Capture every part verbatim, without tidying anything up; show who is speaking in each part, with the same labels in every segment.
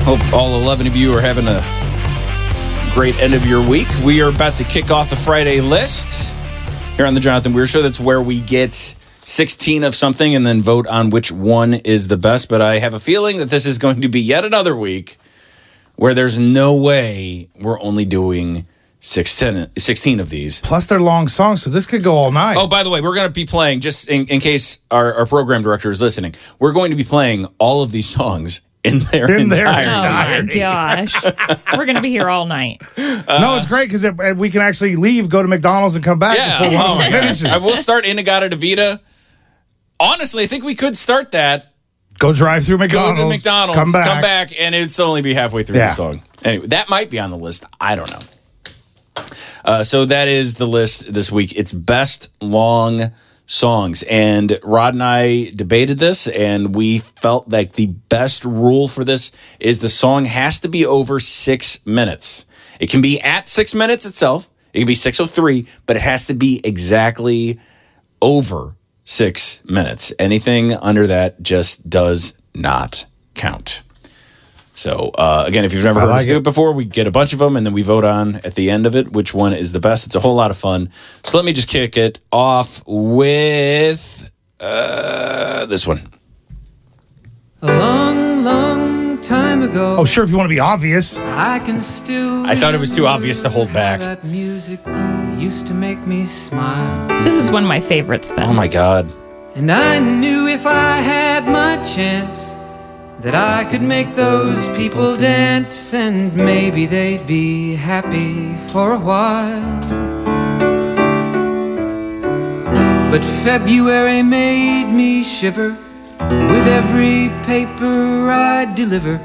Speaker 1: Hope all eleven of you are having a great end of your week. We are about to kick off the Friday list here on the Jonathan Weir Show. That's where we get sixteen of something and then vote on which one is the best. But I have a feeling that this is going to be yet another week where there's no way we're only doing sixteen, sixteen of these.
Speaker 2: Plus, they're long songs, so this could go all night.
Speaker 1: Oh, by the way, we're going to be playing, just in, in case our, our program director is listening, we're going to be playing all of these songs in their
Speaker 2: in their
Speaker 1: entirety.
Speaker 3: Oh, my gosh. We're going to be here all night.
Speaker 2: Uh, no, it's great because we can actually leave, go to McDonald's, and come back
Speaker 1: yeah,
Speaker 2: before one
Speaker 1: oh
Speaker 2: of them finishes.
Speaker 1: I will start In-A-Gadda-Da-Vida. Honestly, I think we could start that.
Speaker 2: Go drive through McDonald's.
Speaker 1: Go to McDonald's.
Speaker 2: Come back.
Speaker 1: Come back, and it'd still only be halfway through
Speaker 2: yeah.
Speaker 1: the song. Anyway, that might be on the list. I don't know. Uh, so that is the list this week. It's best long songs. And Rod and I debated this, and we felt like the best rule for this is the song has to be over six minutes. It can be at six minutes itself. It can be six oh three, but it has to be exactly over six minutes. Anything under that just does not count. So, uh, again, if you've never heard
Speaker 2: like
Speaker 1: us do
Speaker 2: it.
Speaker 1: it before, we get a bunch of them, and then we vote on, at the end of it, which one is the best. It's a whole lot of fun. So let me just kick it off with uh, this one.
Speaker 4: A long, long time ago.
Speaker 2: Oh, sure, if you want to be obvious.
Speaker 4: I can still
Speaker 1: I thought it was too obvious to hold back.
Speaker 4: That music used to make me smile.
Speaker 3: This is one of my favorites, then.
Speaker 1: Oh, my God.
Speaker 4: And I knew if I had my chance that I could make those people dance, and maybe they'd be happy for a while. But February made me shiver with every paper I deliver.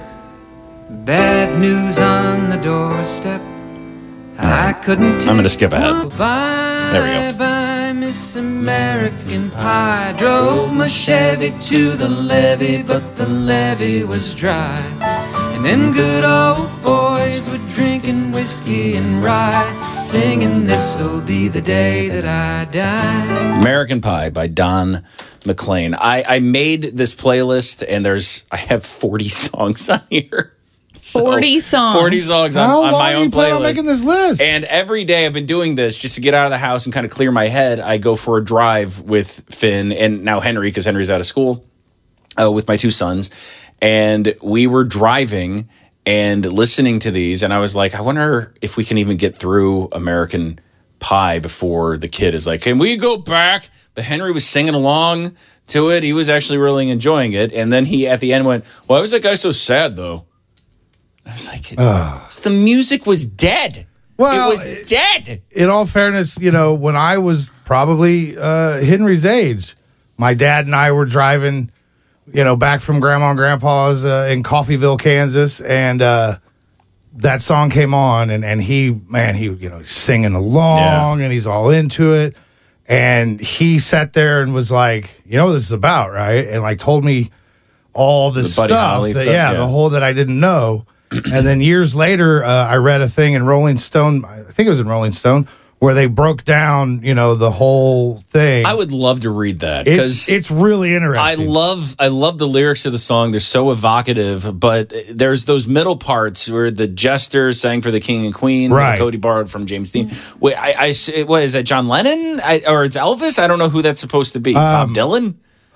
Speaker 4: Bad news on the doorstep. I couldn't take
Speaker 1: I'm gonna skip ahead.
Speaker 4: no bye,
Speaker 1: There we go.
Speaker 4: bye, Miss American Pie. Drove my Chevy to the levee, but the levee was dry. And them good old boys were drinking whiskey and rye, singing this'll be the day that I die.
Speaker 1: American Pie by Don McLean. I, I made this playlist, and there's I have forty songs on here. So,
Speaker 3: forty songs.
Speaker 1: forty songs on,
Speaker 2: How
Speaker 1: on
Speaker 2: long
Speaker 1: my
Speaker 2: do
Speaker 1: own
Speaker 2: you plan on
Speaker 1: playlist.
Speaker 2: making this list?
Speaker 1: And every day I've been doing this just to get out of the house and kind of clear my head. I go for a drive with Finn and now Henry, because Henry's out of school, uh, with my two sons. And we were driving and listening to these. And I was like, I wonder if we can even get through American Pie before the kid is like, can we go back? But Henry was singing along to it. He was actually really enjoying it. And then he, at the end, went, why was that guy so sad, though? I was like,
Speaker 2: Uh.
Speaker 1: the music was dead.
Speaker 2: Well,
Speaker 1: it was dead.
Speaker 2: In all fairness, you know, when I was probably uh, Henry's age, my dad and I were driving, you know, back from Grandma and Grandpa's uh, in Coffeyville, Kansas, and uh, that song came on, and, and he, man, he, you know, he's singing along,
Speaker 1: Yeah.
Speaker 2: and he's all into it, and he sat there and was like, you know what this is about, right? And like told me all this
Speaker 1: The Buddy
Speaker 2: stuff,
Speaker 1: Holly
Speaker 2: that,
Speaker 1: stuff,
Speaker 2: yeah,
Speaker 1: yeah.
Speaker 2: the whole that I didn't know. And then years later, uh, I read a thing in Rolling Stone, I think it was in Rolling Stone, where they broke down, you know, the whole thing.
Speaker 1: I would love to read that,
Speaker 2: it's,
Speaker 1: because
Speaker 2: it's really
Speaker 1: I
Speaker 2: interesting.
Speaker 1: love I love the lyrics of the song. They're so evocative, but there's those middle parts where the jester sang for the king and queen,
Speaker 2: Right.
Speaker 1: that Cody borrowed from James Dean. Wait, I, I what is that? John Lennon, I, or it's Elvis? I don't know who that's supposed to be.
Speaker 2: Um,
Speaker 1: Bob Dylan.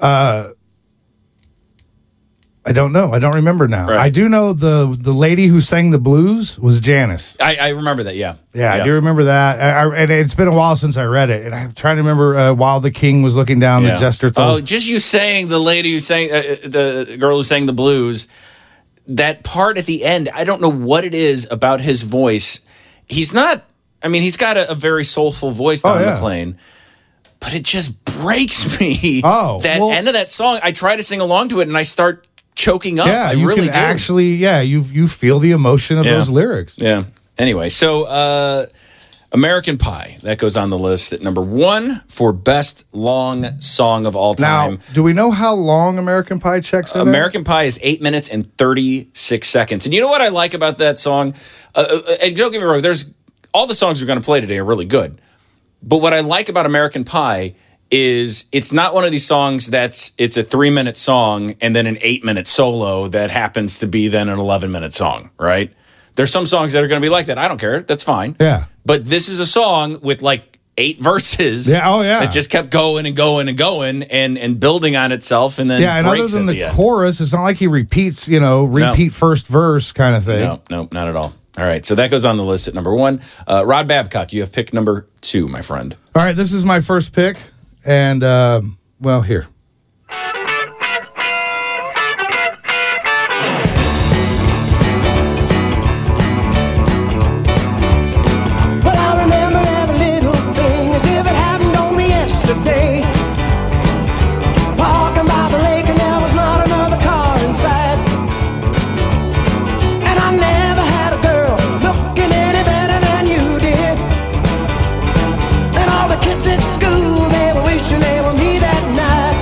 Speaker 2: I don't know. I don't remember now.
Speaker 1: Right.
Speaker 2: I do know the the lady who sang the blues was Janice.
Speaker 1: I, I remember that. Yeah,
Speaker 2: Yeah, I do remember that. I, I, and it's been a while since I read it. And I'm trying to remember uh, while the king was looking down,
Speaker 1: Yeah.
Speaker 2: the jester
Speaker 1: Oh,
Speaker 2: told.
Speaker 1: just you saying the lady who sang, uh, the girl who sang the blues, that part at the end, I don't know what it is about his voice. He's not, I mean, he's got a, a very soulful voice, Don
Speaker 2: Oh, yeah.
Speaker 1: McLean, but it just breaks me.
Speaker 2: Oh,
Speaker 1: that
Speaker 2: well-
Speaker 1: end of that song, I try to sing along to it and I start choking up.
Speaker 2: yeah,
Speaker 1: I
Speaker 2: you
Speaker 1: really
Speaker 2: can
Speaker 1: do.
Speaker 2: actually, yeah, you you feel the emotion of
Speaker 1: Yeah.
Speaker 2: those lyrics.
Speaker 1: Yeah. Anyway, so uh, American Pie, that goes on the list at number one for best long song of all time.
Speaker 2: Now, do we know how long American Pie checks in? at?
Speaker 1: American Pie is eight minutes and thirty-six seconds. And you know what I like about that song? Uh, uh, and don't get me wrong, there's all the songs we're going to play today are really good. But what I like about American Pie is it's not one of these songs that's it's a three minute song and then an eight minute solo that happens to be then an eleven minute song, right? There's some songs that are going to be like that. I don't care. That's fine.
Speaker 2: Yeah.
Speaker 1: But this is a song with like eight verses.
Speaker 2: Yeah. Oh, yeah.
Speaker 1: That just kept going and going and going and, and building on itself and then
Speaker 2: Yeah, and other
Speaker 1: breaks
Speaker 2: than
Speaker 1: at
Speaker 2: the,
Speaker 1: the end.
Speaker 2: chorus, it's not like he repeats, you know, repeat first verse kind of thing.
Speaker 1: No, no, not at all. All right, so that goes on the list at number one. Uh, Rod Babcock, you have pick number two, my friend.
Speaker 2: All right, this is my first pick. And, uh, well, here.
Speaker 5: Well, I remember every little thing as if it happened only yesterday. Walking by the lake and there was not another car inside. And I never had a girl looking any better than you did. And all the kids at school, they were wishing they were me that night.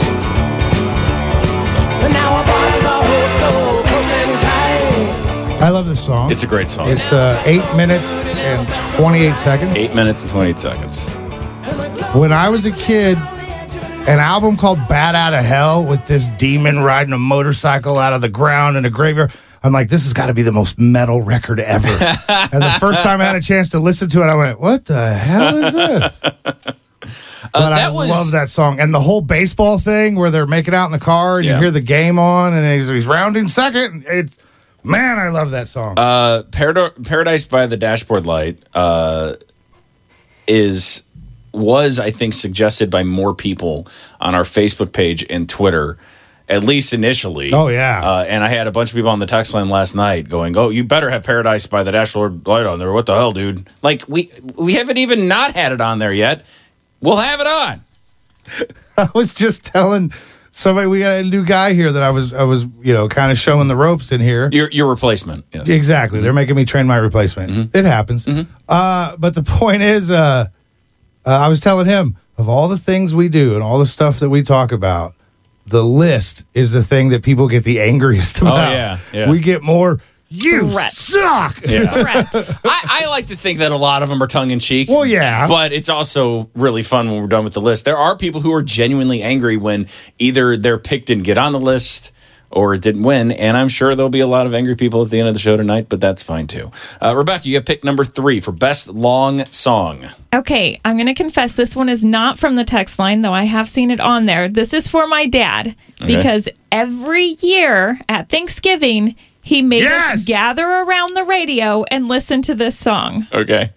Speaker 5: And now our bodies are so close and tight.
Speaker 2: I love this song.
Speaker 1: It's a great song.
Speaker 2: It's uh, eight minutes and twenty-eight seconds.
Speaker 1: Eight minutes and twenty-eight seconds.
Speaker 2: When I was a kid, an album called Bat Out of Hell with this demon riding a motorcycle out of the ground in a graveyard. I'm like, this has got to be the most metal record ever. And the first time I had a chance to listen to it, I went, what the hell is this? But I
Speaker 1: that was-
Speaker 2: love that song. And the whole baseball thing where they're making out in the car and
Speaker 1: Yeah.
Speaker 2: you hear the game on and he's, he's rounding second. It's, man, I love that song.
Speaker 1: Uh, Parad- Paradise by the Dashboard Light uh, is was, I think, suggested by more people on our Facebook page and Twitter, at least initially.
Speaker 2: Oh, yeah.
Speaker 1: Uh, and I had a bunch of people on the text line last night going, oh, you better have Paradise by the Dashboard Light on there. What the hell, dude? Like, we we haven't even not had it on there yet. We'll have it on.
Speaker 2: I was just telling somebody we got a new guy here that I was I was you know kind of showing the ropes in here.
Speaker 1: Your your replacement, yes.
Speaker 2: Exactly, they're making me train my replacement.
Speaker 1: Mm-hmm.
Speaker 2: It happens. Uh, but the point is, uh, uh, I was telling him of all the things we do and all the stuff that we talk about, the list is the thing that people get the angriest about.
Speaker 1: Oh, yeah, yeah.
Speaker 2: We get more. You
Speaker 3: Threats.
Speaker 2: suck.
Speaker 3: Threats.
Speaker 1: I, I like to think that a lot of them are tongue in cheek.
Speaker 2: Well, yeah.
Speaker 1: But it's also really fun when we're done with the list. There are people who are genuinely angry when either their pick didn't get on the list or it didn't win. And I'm sure there'll be a lot of angry people at the end of the show tonight, but that's fine too. Uh, Rebecca, you have pick number three for best long song.
Speaker 3: Okay, I'm going to confess this one is not from the text line, though I have seen it on there. This is for my dad because every year at Thanksgiving, he made
Speaker 2: Yes!
Speaker 3: us gather around the radio and listen to this song.
Speaker 1: Okay.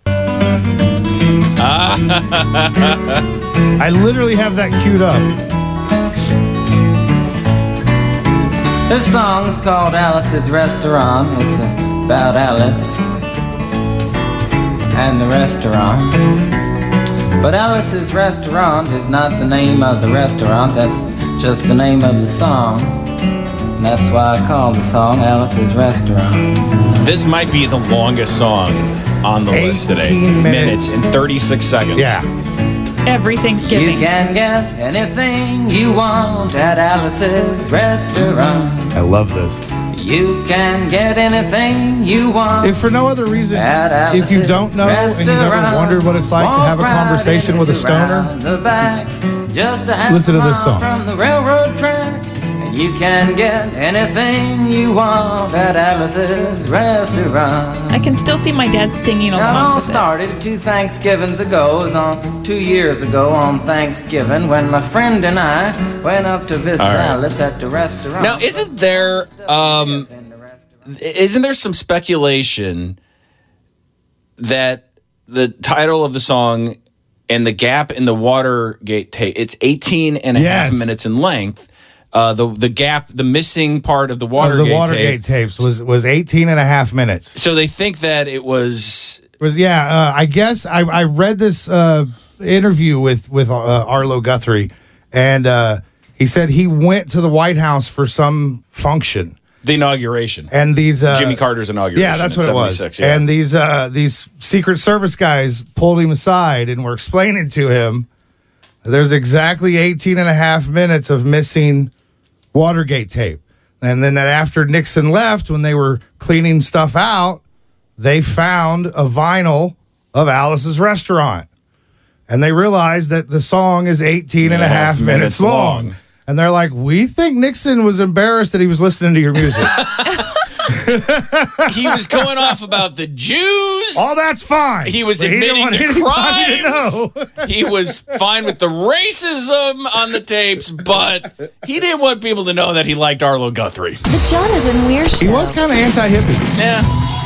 Speaker 2: I literally have that queued up.
Speaker 4: This song's called Alice's Restaurant. It's about Alice and the restaurant. But Alice's Restaurant is not the name of the restaurant, that's just the name of the song. And that's why I call the song Alice's Restaurant.
Speaker 1: This might be the longest song on the list today.
Speaker 2: eighteen minutes.
Speaker 1: and thirty-six seconds.
Speaker 2: Yeah.
Speaker 3: Every
Speaker 4: You
Speaker 3: Thanksgiving.
Speaker 4: can get anything you want at Alice's Restaurant.
Speaker 2: I love this.
Speaker 4: You can get anything you want.
Speaker 2: If for no other reason,
Speaker 4: At
Speaker 2: if you
Speaker 4: Alice's
Speaker 2: don't know and you never
Speaker 4: Restaurant.
Speaker 2: wondered what it's like to have a
Speaker 4: Walk right
Speaker 2: conversation
Speaker 4: in,
Speaker 2: with a
Speaker 4: it's
Speaker 2: stoner,
Speaker 4: around the back, just a half
Speaker 2: Listen to this
Speaker 4: mile
Speaker 2: song.
Speaker 4: from the railroad track. And you can get anything you want at Alice's Restaurant.
Speaker 3: I can still see my dad singing
Speaker 4: Now, it all
Speaker 3: along with it.
Speaker 4: started two Thanksgivings ago. It was on two years ago on Thanksgiving when my friend and I went up to visit
Speaker 1: All right.
Speaker 4: Alice at the restaurant.
Speaker 1: Now, isn't there um, isn't there some speculation that the title of the song and the gap in the Watergate tape, it's eighteen and a half
Speaker 2: Yes.
Speaker 1: minutes in length. Uh, the the gap, the missing part of the
Speaker 2: of
Speaker 1: Watergate,
Speaker 2: the Watergate
Speaker 1: tape.
Speaker 2: tapes was was eighteen and a half minutes.
Speaker 1: So they think that it was
Speaker 2: Was yeah, uh, I guess I, I read this uh, interview with with uh, Arlo Guthrie, and uh, he said he went to the White House for some function,
Speaker 1: the inauguration.
Speaker 2: and these uh,
Speaker 1: Jimmy Carter's inauguration.
Speaker 2: Yeah, that's
Speaker 1: in
Speaker 2: what it was.
Speaker 1: seventy-six, yeah.
Speaker 2: And these uh, these Secret Service guys pulled him aside and were explaining to him there's exactly eighteen and a half minutes of missing Watergate tape. And then after Nixon left, when they were cleaning stuff out, they found a vinyl of Alice's Restaurant. and they realized that the song is eighteen and a half minutes long. And they're like, we think Nixon was embarrassed that he was listening to your music.
Speaker 1: He was going off about the Jews.
Speaker 2: Oh, that's fine.
Speaker 1: He was
Speaker 2: But he
Speaker 1: admitting
Speaker 2: didn't
Speaker 1: to
Speaker 2: want anybody to
Speaker 1: crimes.
Speaker 2: know.
Speaker 1: He was fine with the racism on the tapes, but he didn't want people to know that he liked Arlo Guthrie.
Speaker 6: The Jonathan Weir Show.
Speaker 2: He was kind of anti-hippie.
Speaker 1: Yeah.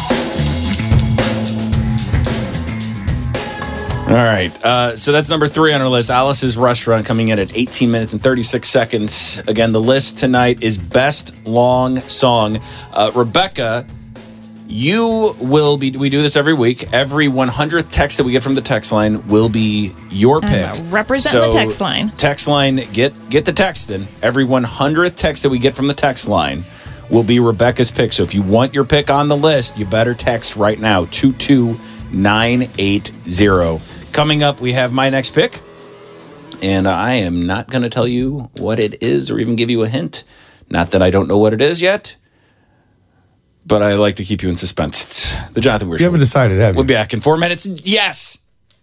Speaker 1: All right. Uh, so that's number three on our list. Alice's Restaurant coming in at eighteen minutes and thirty-six seconds. Again, the list tonight is Best Long Song. Uh, Rebecca, you will be, we do this every week. Every one hundredth text that we get from the text line will be your pick.
Speaker 3: Uh, represent
Speaker 1: So,
Speaker 3: the text line.
Speaker 1: Text line, get, get the text in. Every one hundredth text that we get from the text line will be Rebecca's pick. So if you want your pick on the list, you better text right now, two two nine eight zero. Coming up, we have my next pick, and I am not going to tell you what it is or even give you a hint. Not that I don't know what it is yet, but I like to keep you in suspense. It's the Jonathan Weir
Speaker 2: You
Speaker 1: Show.
Speaker 2: haven't decided, have you?
Speaker 1: We'll be back in four minutes. Yes.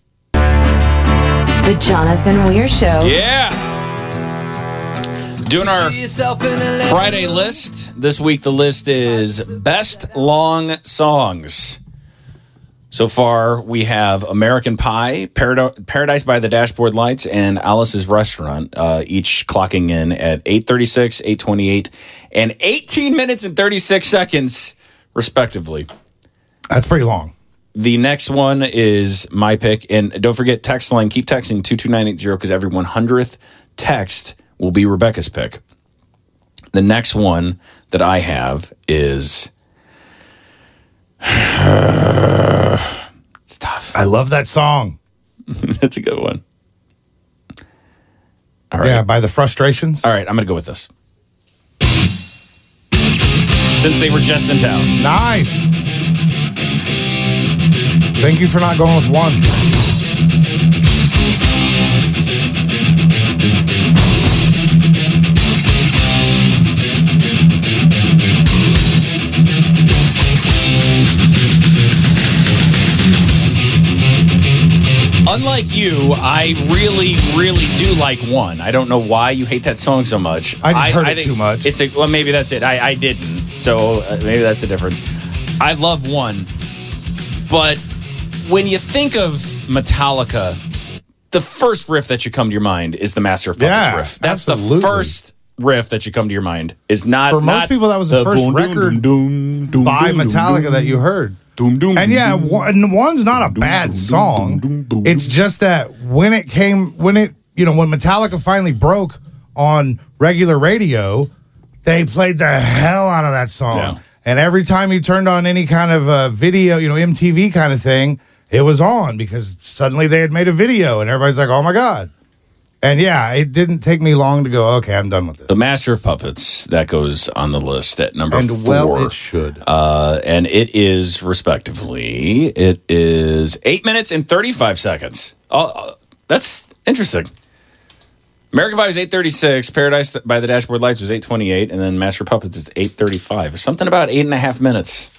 Speaker 6: The Jonathan Weir Show.
Speaker 1: Yeah. Doing our Friday list. This week, the list is Best Long Songs. So far, we have American Pie, Parad- Paradise by the Dashboard Lights, and Alice's Restaurant, uh, each clocking in at eight thirty-six, eight twenty-eight, and eighteen minutes and thirty-six seconds, respectively.
Speaker 2: That's pretty long.
Speaker 1: The next one is my pick. And don't forget, text line, keep texting two two nine eight zero because every one hundredth text will be Rebecca's pick. The next one that I have is... it's tough.
Speaker 2: I love that song.
Speaker 1: That's a good one. All right.
Speaker 2: Yeah, by the Frustrations.
Speaker 1: All right, I'm going to go with this. Since they were just in town.
Speaker 2: Nice. Thank you for not going with one.
Speaker 1: Unlike you, I really, really do like One. I don't know why you hate that song so much.
Speaker 2: I just heard it
Speaker 1: think
Speaker 2: too much.
Speaker 1: It's a well, maybe that's it. I, I didn't, so uh, maybe that's the difference. I love One, but when you think of Metallica, the first riff that should come to your mind is the Master of Puppets
Speaker 2: Yeah,
Speaker 1: riff. That's
Speaker 2: absolutely.
Speaker 1: the first riff that should come to your mind. Is not
Speaker 2: For most
Speaker 1: not
Speaker 2: people, that was the first
Speaker 1: boom, doom,
Speaker 2: record
Speaker 1: doom, doom,
Speaker 2: by
Speaker 1: doom,
Speaker 2: Metallica
Speaker 1: doom,
Speaker 2: that you heard.
Speaker 1: Doom, doom,
Speaker 2: And yeah,
Speaker 1: doom,
Speaker 2: one, one's not a bad song. It's just that when it came, when it, you know, when Metallica finally broke on regular radio, they played the hell out of that song.
Speaker 1: Yeah.
Speaker 2: And every time you turned on any kind of uh, video, you know, M T V kind of thing, it was on because suddenly they had made a video and everybody's like, oh my God. And yeah, it didn't take me long to go, okay, I'm done with this.
Speaker 1: The Master of Puppets, that goes on the list at number
Speaker 2: And
Speaker 1: four.
Speaker 2: well, it should.
Speaker 1: Uh, and it is, respectively, it is eight minutes and thirty-five seconds. Oh, uh, that's interesting. American Pie was eight thirty-six, Paradise by the Dashboard Lights was eight twenty-eight, and then Master of Puppets is eight thirty-five. There's something about eight and a half minutes.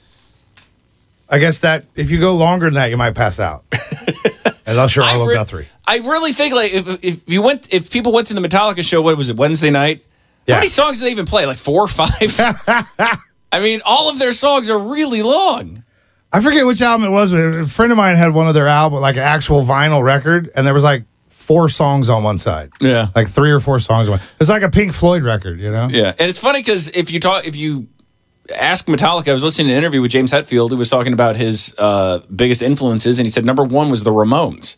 Speaker 2: I guess that if you go longer than that, you might pass out. Unless you're
Speaker 1: I
Speaker 2: Arlo
Speaker 1: re-
Speaker 2: Guthrie.
Speaker 1: I really think like if if you went if people went to the Metallica show, what was it, Wednesday night?
Speaker 2: Yeah.
Speaker 1: How many songs did they even play? Like four or five? I mean, all of their songs are really long.
Speaker 2: I forget which album it was, but a friend of mine had one of their album, like an actual vinyl record, and there was like four songs on one side.
Speaker 1: Yeah.
Speaker 2: Like three or four songs on one. It's like a Pink Floyd record, you know?
Speaker 1: Yeah, and it's funny because if you talk, if you ask Metallica, I was listening to an interview with James Hetfield who was talking about his uh, biggest influences, and he said number one was the Ramones.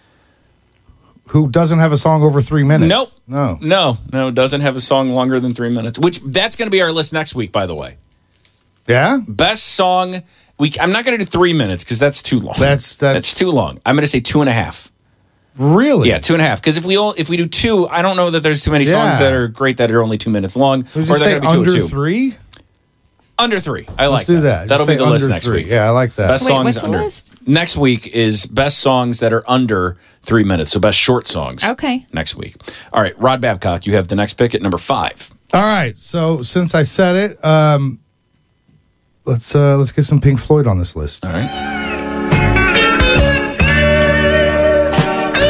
Speaker 2: Who doesn't have a song over three minutes?
Speaker 1: Nope.
Speaker 2: No.
Speaker 1: No, no, doesn't have a song longer than three minutes. Which that's going to be our list next week, by the way.
Speaker 2: Yeah?
Speaker 1: Best song. We I'm not going to do three minutes because that's too long.
Speaker 2: That's- that's-
Speaker 1: too long. I'm going to say two and a half.
Speaker 2: Really?
Speaker 1: Yeah, two and a half. Because if we all, if we do two, I don't know that there's too many
Speaker 2: Yeah.
Speaker 1: songs that are great that are only two minutes long.
Speaker 2: Would you
Speaker 1: or they're
Speaker 2: say
Speaker 1: going to be two
Speaker 2: under
Speaker 1: and two.
Speaker 2: three?
Speaker 1: Under three. I like
Speaker 2: Let's do that.
Speaker 1: That'll
Speaker 2: Just
Speaker 1: be
Speaker 2: say
Speaker 1: the list
Speaker 2: under
Speaker 1: next
Speaker 2: three.
Speaker 1: week.
Speaker 2: Yeah, I like that.
Speaker 1: Best
Speaker 3: Wait,
Speaker 1: songs
Speaker 3: what's the
Speaker 1: under.
Speaker 3: list?
Speaker 1: Next week is best songs that are under three minutes. So best short songs.
Speaker 3: Okay.
Speaker 1: Next week. All right, Rod Babcock, you have the next pick at number five.
Speaker 2: All right. So since I said it, um, let's uh, let's get some Pink Floyd on this list.
Speaker 1: All right.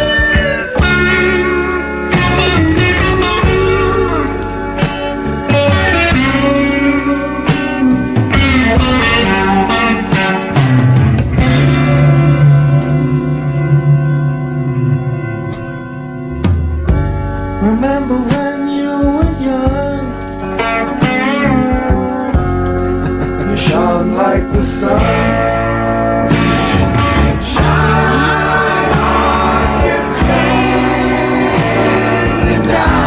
Speaker 5: Remember when you were young? You shone like the sun. Shine on, you crazy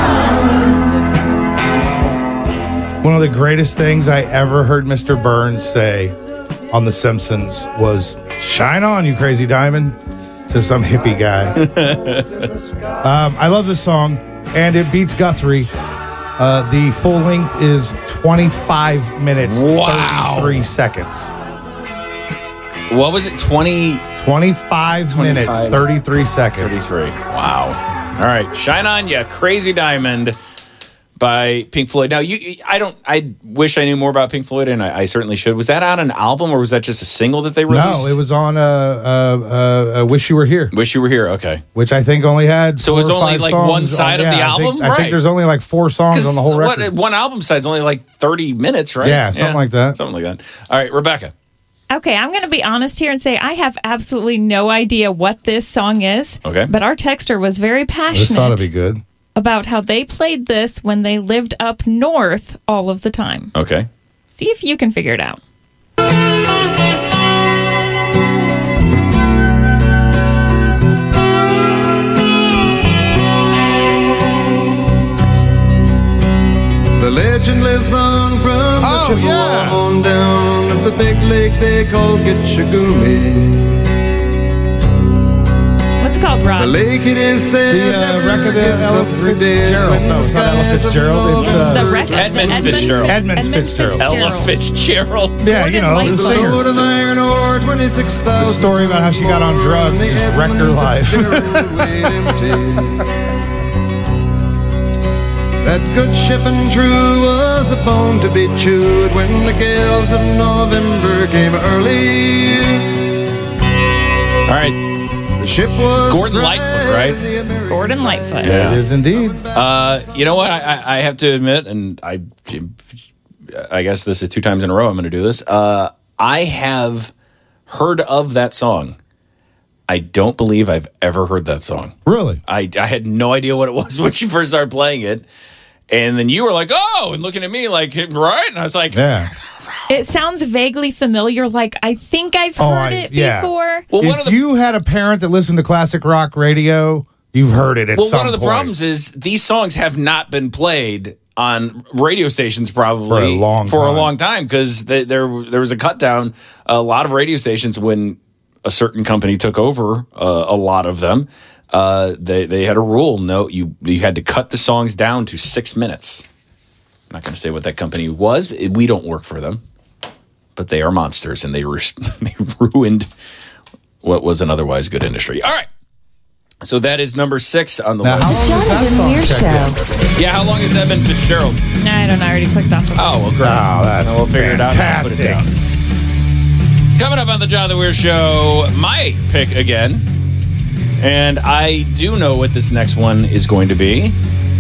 Speaker 5: diamond.
Speaker 2: One of the greatest things I ever heard Mister Burns say on The Simpsons was, "Shine on, you crazy diamond," to some hippie guy. um, I love this song, and it beats Guthrie. Uh, the full length is twenty-five minutes,
Speaker 1: Wow.
Speaker 2: thirty-three seconds.
Speaker 1: What was it? twenty,
Speaker 2: twenty-five minutes,
Speaker 1: twenty-five,
Speaker 2: thirty-three seconds.
Speaker 1: thirty-three. Wow. All right. Shine On Ya, Crazy Diamond by Pink Floyd. Now, you, I don't, I wish I knew more about Pink Floyd, and I, I certainly should. Was that on an album, or was that just a single that they released?
Speaker 2: No, it was on uh, uh, uh, uh, Wish You Were Here,
Speaker 1: Wish You Were Here. Okay.
Speaker 2: which I think only had
Speaker 1: So it
Speaker 2: four
Speaker 1: was
Speaker 2: or
Speaker 1: only
Speaker 2: five
Speaker 1: like
Speaker 2: songs
Speaker 1: one side
Speaker 2: on-
Speaker 1: of the
Speaker 2: yeah, I think-
Speaker 1: album?
Speaker 2: I think,
Speaker 1: Right.
Speaker 2: there's only like four songs on the whole record.
Speaker 1: What, one album side's only like thirty minutes, right?
Speaker 2: Yeah, something like that.
Speaker 1: Something like that. All right, Rebecca.
Speaker 3: Okay, I'm going to be honest here and say I have absolutely no idea what this song is.
Speaker 1: Okay.
Speaker 3: But our texter was very
Speaker 2: This ought to be
Speaker 3: passionate
Speaker 2: good.
Speaker 3: about how they played this when they lived up north all of the time.
Speaker 1: Okay.
Speaker 3: See if you can figure it out.
Speaker 7: The legend lives on from
Speaker 2: Oh,
Speaker 7: the Chippewa
Speaker 2: yeah.
Speaker 7: on down at the big lake they call Gitchagumi.
Speaker 3: What's it called,
Speaker 7: The
Speaker 3: Rod?
Speaker 7: lake, it is said,
Speaker 2: The uh,
Speaker 7: never
Speaker 2: wreck of the
Speaker 7: gets
Speaker 2: Ella
Speaker 7: up for dead
Speaker 2: Fitzgerald.
Speaker 7: when
Speaker 2: No,
Speaker 7: the
Speaker 2: it's not Ella
Speaker 7: skies of
Speaker 2: Fitzgerald.
Speaker 7: northern
Speaker 2: It's uh,
Speaker 3: the wreck of
Speaker 1: Edmund
Speaker 3: Edmund
Speaker 1: Fitzgerald.
Speaker 2: Edmund Fitzgerald.
Speaker 1: Ella Fitzgerald.
Speaker 2: Yeah, you know, the
Speaker 3: Gordon
Speaker 2: singer.
Speaker 7: Load of iron ore, twenty-six thousand.
Speaker 2: The story about how she got on drugs and just wrecked her life.
Speaker 7: That good ship and true was a bone to be chewed when the gales of November came early.
Speaker 1: All right.
Speaker 7: The ship was
Speaker 1: Gordon
Speaker 7: dry,
Speaker 1: Lightfoot, right?
Speaker 7: the American
Speaker 3: Gordon Lightfoot.
Speaker 1: Yeah.
Speaker 2: It is indeed.
Speaker 1: Uh, you know what? I, I, I have to admit, and I, I guess this is two times in a row I'm going to do this. Uh, I have heard of that song. I don't believe I've ever heard that song.
Speaker 2: Really?
Speaker 1: I, I had no idea what it was when you first started playing it. And then you were like, oh, and looking at me like, right? And I was like,
Speaker 2: Yeah.
Speaker 3: It sounds vaguely familiar. Like, I think I've heard
Speaker 2: Oh, I-
Speaker 3: it
Speaker 2: yeah.
Speaker 3: before.
Speaker 1: well, one
Speaker 2: If
Speaker 1: of the
Speaker 2: you had a parent that listened to classic rock radio, you've heard it at
Speaker 1: well,
Speaker 2: some
Speaker 1: one of the
Speaker 2: point.
Speaker 1: problems is these songs have not been played on radio stations probably
Speaker 2: For a long
Speaker 1: for a
Speaker 2: time.
Speaker 1: long time because there there was a cut down. A lot of radio stations when a certain company took over uh, a lot of them. Uh, they they had a rule: no, you you had to cut the songs down to six minutes. I'm not going to say what that company was. We don't work for them, but they are monsters, and they, ru- they ruined what was an otherwise good industry. All right, so that is number six on the
Speaker 2: Now, how
Speaker 1: list.
Speaker 2: long does that
Speaker 6: Jonathan
Speaker 2: song
Speaker 6: Weir
Speaker 2: check
Speaker 6: Show.
Speaker 2: in?
Speaker 1: Yeah, how long has that been, Fitzgerald?
Speaker 3: No, I don't know. I already clicked off of it.
Speaker 1: Oh, well, great.
Speaker 2: Oh, that's
Speaker 1: We'll figure it out. and I'll put it
Speaker 2: fantastic.
Speaker 1: down. Coming up on the Jonathan Weir Show, my pick again. And I do know what this next one is going to be.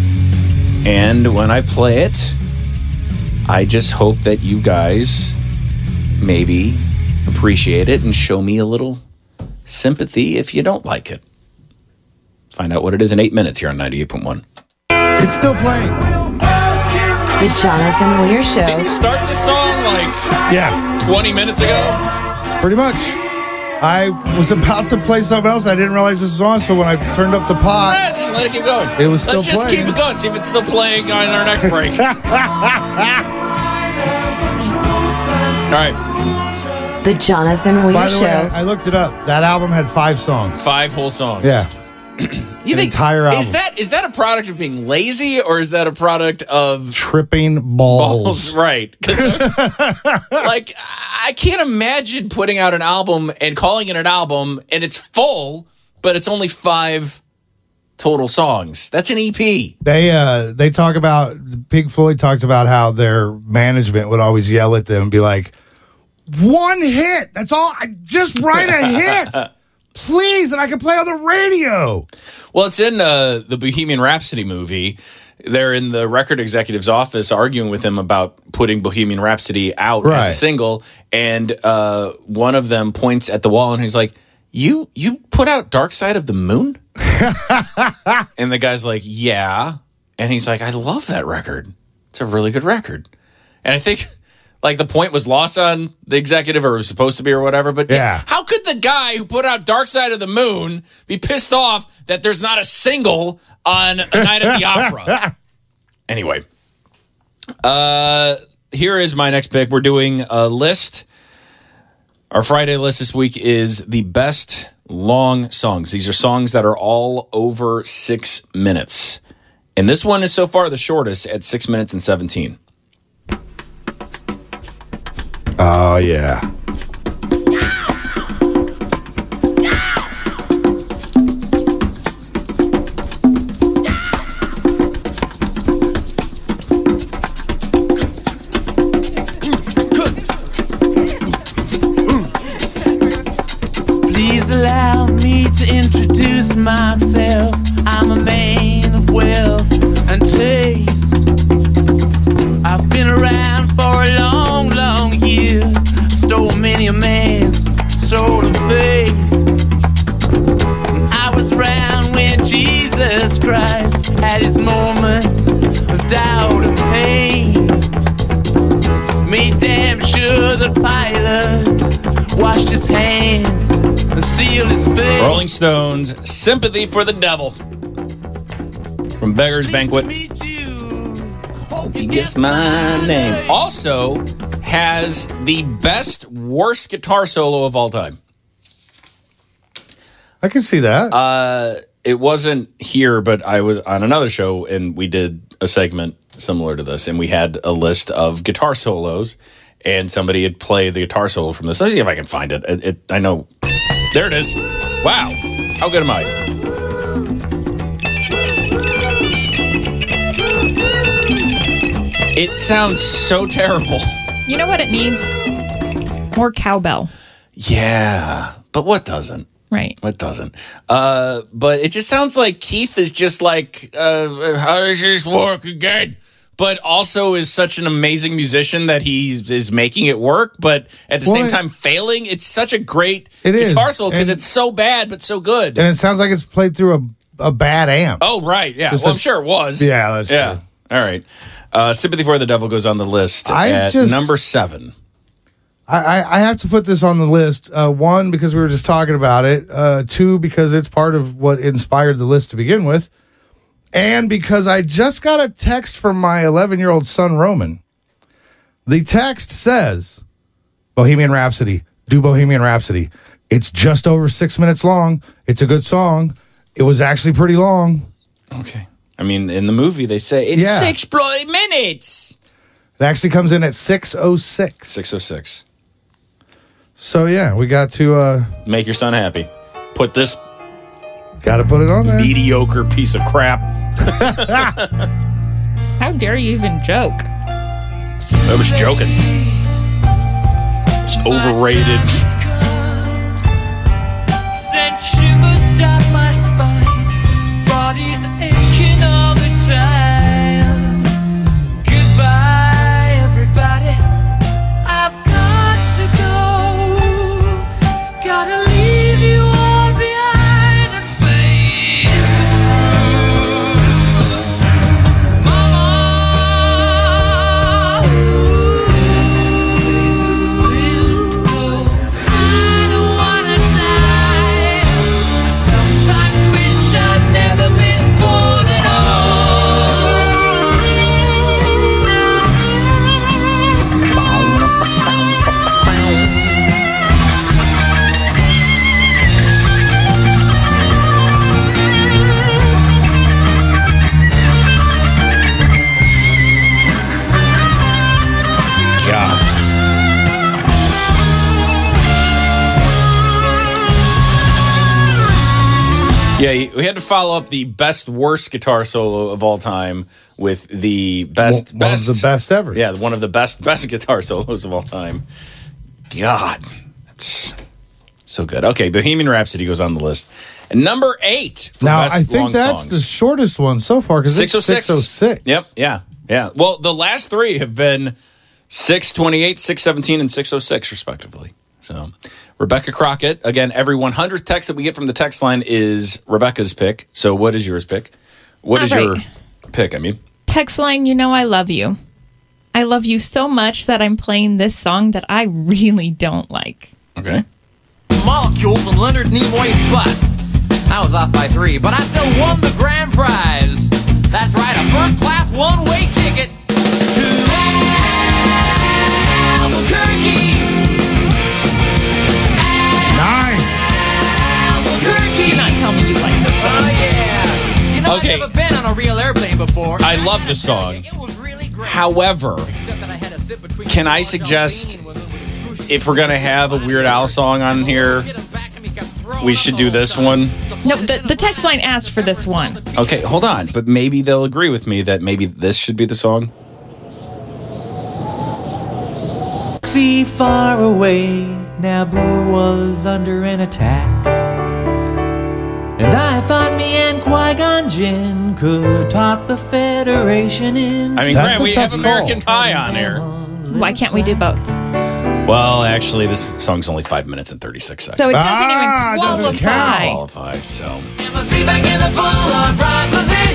Speaker 1: And when I play it, I just hope that you guys maybe appreciate it and show me a little sympathy if you don't like it. Find out what it is in eight minutes here on ninety-eight point one.
Speaker 2: It's still playing.
Speaker 6: The Jonathan Weir Show.
Speaker 1: Didn't you start this song like
Speaker 2: Yeah,
Speaker 1: twenty minutes ago?
Speaker 2: pretty much. I was about to play something else. I didn't realize this was on, so when I turned up the pot,
Speaker 1: Eh, just let it keep going.
Speaker 2: It was still
Speaker 1: Let's just
Speaker 2: playing.
Speaker 1: keep it going. See if it's still playing on our next break. All right,
Speaker 6: The Jonathan Weir
Speaker 2: by the
Speaker 6: Show.
Speaker 2: way, I, I looked it up. That album had five songs.
Speaker 1: five whole songs.
Speaker 2: Yeah.
Speaker 1: you
Speaker 2: an entire album.
Speaker 1: Is that is that a product of being lazy or is that a product of
Speaker 2: Tripping
Speaker 1: balls?
Speaker 2: balls.
Speaker 1: Right. 'Cause like I can't imagine putting out an album and calling it an album and it's full, but it's only five total songs. That's an E P.
Speaker 2: They uh they talk about Pink Floyd talked about how their management would always yell at them and be like, one hit. That's all. I just write a hit. Please, and I can play on the radio.
Speaker 1: Well, it's in uh, the Bohemian Rhapsody movie. They're in the record executive's office arguing with him about putting Bohemian Rhapsody out as
Speaker 2: Right.
Speaker 1: a single, and uh, one of them points at the wall and he's like, "You you put out Dark Side of the Moon?" And the guy's like, "Yeah." And he's like, I love that record. It's a really good record. And I think, like, the point was lost on the executive, or it was supposed to be, or whatever. But
Speaker 2: Yeah.
Speaker 1: how could the guy who put out Dark Side of the Moon be pissed off that there's not a single on A Night at the Opera? Anyway, uh, here is my next pick. We're doing a list. Our Friday list this week is the best long songs. These are songs that are all over six minutes. And this one is so far the shortest at six minutes and seventeen.
Speaker 2: Oh, yeah.
Speaker 4: Please allow me to introduce myself. I'm a man of wealth and taste. I've been around for a long, long year. Stole many a man's soul of faith. I was around when Jesus Christ had his moment of doubt and pain. Made damn sure that Pilate washed his hands and sealed his face.
Speaker 1: Rolling Stones, Sympathy for the Devil. From Beggar's Banquet. Hope he gets my name. Also has the best, worst guitar solo of all time.
Speaker 2: I can see that.
Speaker 1: Uh, it wasn't here, but I was on another show, and we did a segment similar to this, and we had a list of guitar solos, and somebody had played the guitar solo from this. Let me see if I can find it. It, it I know. There it is. Wow. How good am I? It sounds so terrible.
Speaker 3: You know what it needs? More cowbell.
Speaker 1: Yeah, but what doesn't?
Speaker 3: Right.
Speaker 1: What doesn't? Uh, but it just sounds like Keith is just like, uh, how does this work again? But also is such an amazing musician that he is making it work, but at the
Speaker 2: Well,
Speaker 1: same
Speaker 2: it-
Speaker 1: time failing. It's such a great
Speaker 2: It is,
Speaker 1: guitar solo because
Speaker 2: and-
Speaker 1: it's so bad but so good.
Speaker 2: And it sounds like it's played through a, a bad amp.
Speaker 1: Oh, right. Yeah.
Speaker 2: Just
Speaker 1: Well,
Speaker 2: a-
Speaker 1: I'm sure it was.
Speaker 2: Yeah, that's
Speaker 1: yeah.
Speaker 2: true.
Speaker 1: All right. Uh, Sympathy for the Devil goes on the list
Speaker 2: I
Speaker 1: at
Speaker 2: just-
Speaker 1: number seven.
Speaker 2: I, I, I have to put this on the list. Uh, one, because we were just talking about it. Uh, two, because it's part of what inspired the list to begin with. And because I just got a text from my eleven-year-old son, Roman. The text says, Bohemian Rhapsody, do Bohemian Rhapsody. It's just over six minutes long. It's a good song. It was actually pretty long.
Speaker 1: Okay. I mean, in the movie, they say it's
Speaker 2: Yeah.
Speaker 1: six bloody minutes.
Speaker 2: It actually comes in at six oh six.
Speaker 1: six oh six.
Speaker 2: So, yeah, we got to, uh,
Speaker 1: Make your son happy. Put this
Speaker 2: got to put it on there.
Speaker 1: mediocre piece of crap.
Speaker 3: How dare you even joke?
Speaker 1: I was joking. It's overrated.
Speaker 4: Sent shivers down my spine. Body's aching all the time. Goodbye, everybody. I've got to go. Gotta leave you all behind and face Mama. I don't wanna die. Sometimes wish I'd never been born at
Speaker 1: God. Yeah, we had to follow up the best worst guitar solo of all time with the best
Speaker 2: One
Speaker 1: best
Speaker 2: of the best ever.
Speaker 1: Yeah, one of the best best guitar solos of all time. God, that's so good. Okay, Bohemian Rhapsody goes on the list. And number eight for
Speaker 2: Now,
Speaker 1: best
Speaker 2: I think
Speaker 1: long
Speaker 2: that's
Speaker 1: songs.
Speaker 2: the shortest one so far because it's six oh six.
Speaker 1: Yep, yeah, yeah. Well, the last three have been six twenty-eight, six seventeen, and six oh six, respectively. So, Rebecca Crockett, again, every one hundredth text that we get from the text line is Rebecca's pick. So, what is yours pick? What is
Speaker 3: All
Speaker 1: your
Speaker 3: right.
Speaker 1: pick, I mean.
Speaker 3: Text line, you know I love you. I love you so much that I'm playing this song that I really don't like.
Speaker 1: Okay.
Speaker 8: Molecules and Leonard Nimoy's bust. I was off by three, but I still won the grand prize. That's right, a first-class one-way ticket to Albuquerque.
Speaker 2: Nice.
Speaker 3: Do not tell me you like this song.
Speaker 8: Oh, yeah. You know,
Speaker 1: Okay.
Speaker 8: I've never been on a real airplane before.
Speaker 1: I love the song.
Speaker 8: It was really great.
Speaker 1: However,
Speaker 8: Except that I had to sit between
Speaker 1: can I
Speaker 8: the
Speaker 1: suggest
Speaker 8: when we were excruciating-
Speaker 1: if we're going to have a Weird Al song on here,
Speaker 8: Get him back and he kept throwing
Speaker 1: we
Speaker 8: us
Speaker 1: should
Speaker 8: all
Speaker 1: do this
Speaker 8: the time.
Speaker 1: one?
Speaker 3: No, the, the text line asked for this one.
Speaker 1: Okay, hold on. But maybe they'll agree with me that maybe this should be the song.
Speaker 9: See far away, Naboo was under an attack. And I thought me and Qui-Gon Jinn could talk the Federation in.
Speaker 1: I mean,
Speaker 2: That's
Speaker 1: Grant,
Speaker 2: a
Speaker 1: we
Speaker 2: tough
Speaker 1: have American
Speaker 2: call.
Speaker 1: Pie on here.
Speaker 3: Why can't we do both?
Speaker 1: Well, actually, this song's only five minutes and thirty-six seconds.
Speaker 3: So it doesn't
Speaker 2: Ah, it
Speaker 3: even
Speaker 2: doesn't
Speaker 3: qualify.
Speaker 2: count.
Speaker 1: Qualified, so.
Speaker 8: Am I sleep back in the full upright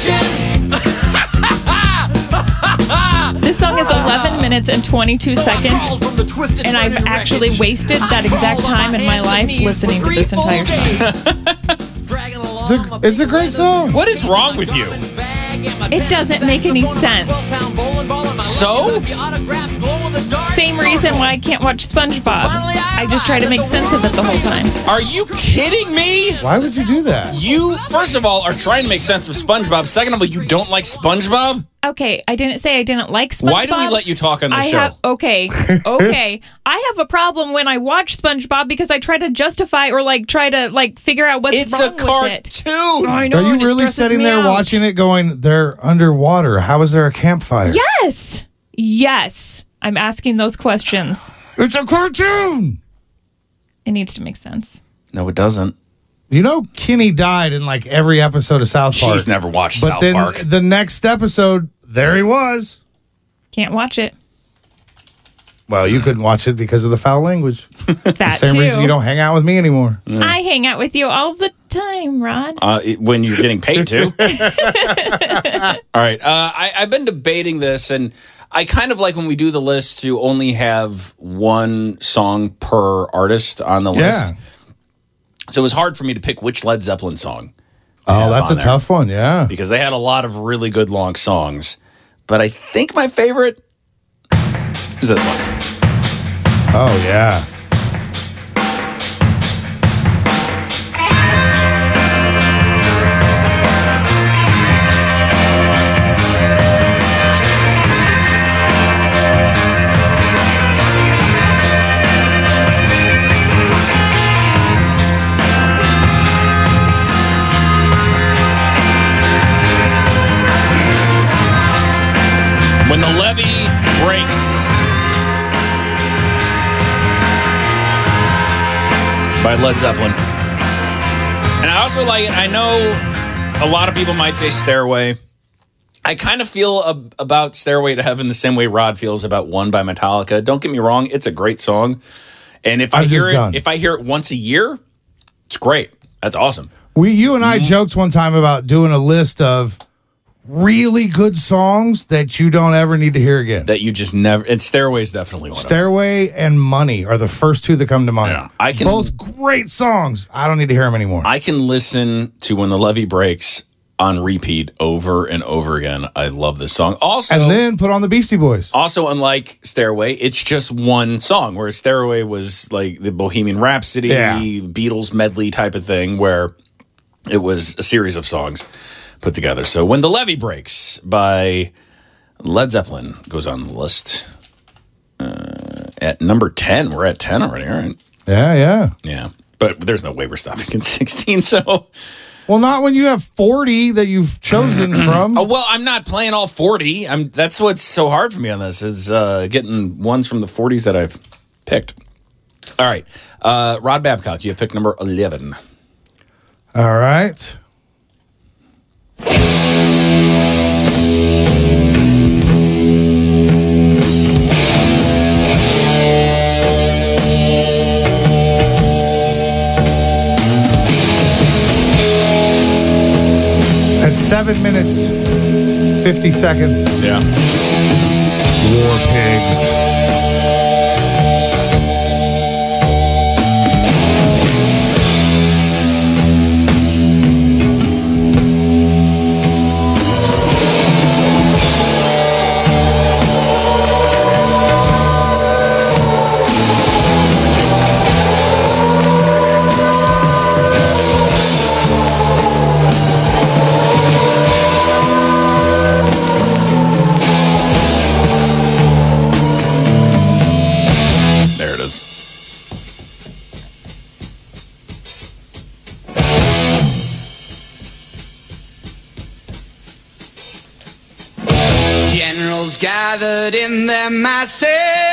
Speaker 8: position?
Speaker 3: This song is eleven minutes and twenty-two seconds, and I've actually wasted that exact time in my life listening to this entire song.
Speaker 2: It's a, it's a great song.
Speaker 1: What is wrong with you?
Speaker 3: It doesn't make any sense.
Speaker 1: So?
Speaker 3: Same reason why I can't watch SpongeBob. I just try to make sense of it the whole time.
Speaker 1: Are you kidding me?
Speaker 2: Why would you do that?
Speaker 1: You, first of all, are trying to make sense of SpongeBob. Second of all, you don't like SpongeBob?
Speaker 3: Okay, I didn't say I didn't like SpongeBob.
Speaker 1: Why do we let you talk on the
Speaker 3: I
Speaker 1: show?
Speaker 3: have okay, okay. I have a problem when I watch SpongeBob because I try to justify or like try to like figure out what's
Speaker 1: It's
Speaker 3: wrong
Speaker 1: a
Speaker 3: with it.
Speaker 1: cartoon.
Speaker 3: I know,
Speaker 2: Are you
Speaker 3: and it
Speaker 2: really
Speaker 3: stresses
Speaker 2: sitting
Speaker 3: me
Speaker 2: there
Speaker 3: out.
Speaker 2: watching it going, they're underwater? How is there a campfire?
Speaker 3: Yes, yes. I'm asking those questions.
Speaker 2: It's a cartoon.
Speaker 3: It needs to make sense.
Speaker 1: No, it doesn't.
Speaker 2: You know, Kenny died in like every episode of South Park.
Speaker 1: She's never watched
Speaker 2: But
Speaker 1: South
Speaker 2: then
Speaker 1: Park.
Speaker 2: the next episode, there he was.
Speaker 3: Can't watch it.
Speaker 2: Well, you couldn't watch it because of the foul language.
Speaker 3: That
Speaker 2: Same
Speaker 3: too.
Speaker 2: reason you don't hang out with me anymore.
Speaker 3: I hang out with you all the time, Rod.
Speaker 1: Uh, it- when you're getting paid to. All right. Uh, I, I've been debating this, and I kind of like when we do the list to only have one song per artist on the list.
Speaker 2: Yeah.
Speaker 1: So it was hard for me to pick which Led Zeppelin song.
Speaker 2: Oh, that's a
Speaker 1: on there.
Speaker 2: tough one. Yeah.
Speaker 1: Because they had a lot of really good long songs. But I think my favorite is this one.
Speaker 2: Oh, yeah.
Speaker 1: When the Levee Breaks by Led Zeppelin. And I also like it. I know a lot of people might say Stairway. I kind of feel ab- about Stairway to Heaven the same way Rod feels about One by Metallica. Don't get me wrong, it's a great song. And if I
Speaker 2: I'm
Speaker 1: hear
Speaker 2: just
Speaker 1: it,
Speaker 2: done.
Speaker 1: if I hear it once a year, it's great. That's awesome.
Speaker 2: We, you and I
Speaker 1: Mm-hmm.
Speaker 2: joked one time about doing a list of really good songs that you don't ever need to hear again.
Speaker 1: That you just never. And Stairway's definitely one of them.
Speaker 2: Stairway and Money are the first two that come to mind.
Speaker 1: Yeah, I can-
Speaker 2: Both great songs. I don't need to hear them anymore.
Speaker 1: I can listen to When the Levee Breaks on repeat over and over again. I love this song. Also,
Speaker 2: and then put on the Beastie Boys.
Speaker 1: also unlike Stairway, it's just one song. Whereas Stairway was like the Bohemian Rhapsody,
Speaker 2: Yeah.
Speaker 1: Beatles medley type of thing, where it was a series of songs put together. So When the Levee Breaks by Led Zeppelin goes on the list uh, at number ten. We're at ten already, all right?
Speaker 2: Yeah, yeah.
Speaker 1: Yeah. But there's no way we're stopping at sixteen, so...
Speaker 2: Well, not when you have forty that you've chosen from.
Speaker 1: Oh, well, I'm not playing all forty. I'm. That's what's so hard for me on this is uh, getting ones from the forties that I've picked. All right. Uh, Rod Babcock, you have pick number eleven.
Speaker 2: All right. At seven minutes, fifty seconds.
Speaker 1: Yeah.
Speaker 2: War Pigs.
Speaker 10: Gathered in their masses,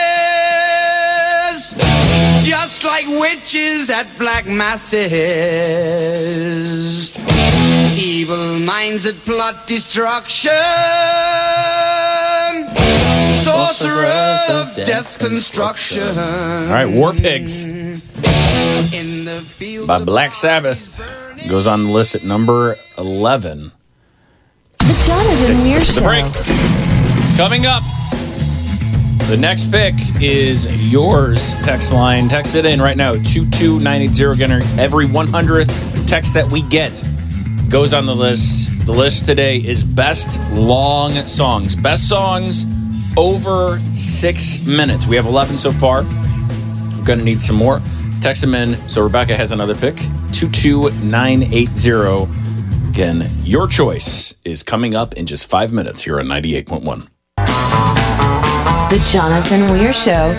Speaker 10: just like witches at black masses. Evil minds that plot destruction, sorcerers of death's construction.
Speaker 1: All right, War Pigs
Speaker 10: In the fields
Speaker 1: by
Speaker 10: of
Speaker 1: Black Sabbath goes on the list at number eleven.
Speaker 6: The Jonathan Weir
Speaker 1: Takes us to the
Speaker 6: Show.
Speaker 1: break. Coming up, the next pick is yours. Text line. Text it in right now. two two nine eight zero. Again, every one hundredth text that we get goes on the list. The list today is best long songs. Best songs over six minutes. We have eleven so far. We're going to need some more. Text them in. So Rebecca has another pick. two two nine eight zero. Again, your choice is coming up in just five minutes here on ninety-eight point one.
Speaker 6: The Jonathan Weir Show.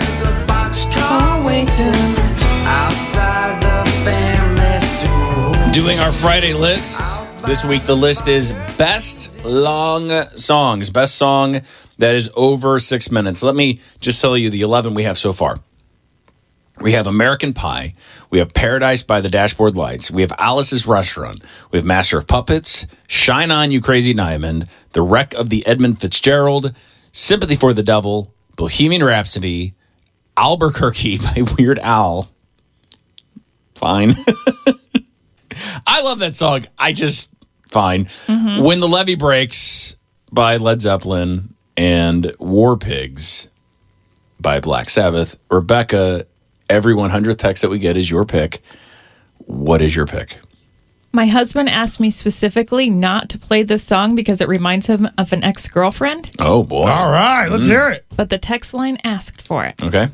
Speaker 1: Doing our Friday list. This week, the list is best long songs. Best song that is over six minutes. Let me just tell you the eleven we have so far. We have American Pie. We have Paradise by the Dashboard Lights. We have Alice's Restaurant. We have Master of Puppets. Shine On, You Crazy Diamond. The Wreck of the Edmund Fitzgerald. Sympathy for the Devil. Bohemian Rhapsody. Albuquerque by Weird Al. Fine. I love that song. I just, fine. Mm-hmm. When the Levee Breaks by Led Zeppelin. And War Pigs by Black Sabbath. Rebecca, every one hundredth text that we get is your pick. What is your pick?
Speaker 3: My husband asked me specifically not to play this song because it reminds him of an ex-girlfriend.
Speaker 1: Oh, boy.
Speaker 2: All right, let's mm. hear it.
Speaker 3: But the text line asked for it.
Speaker 1: Okay.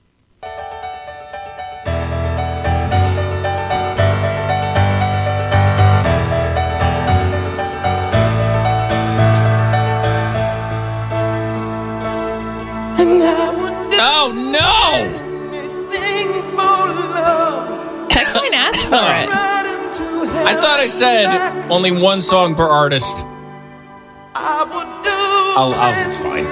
Speaker 1: Oh, no!
Speaker 3: Text line asked for it.
Speaker 1: I thought I said only one song per artist. I'll, I'll, it's fine.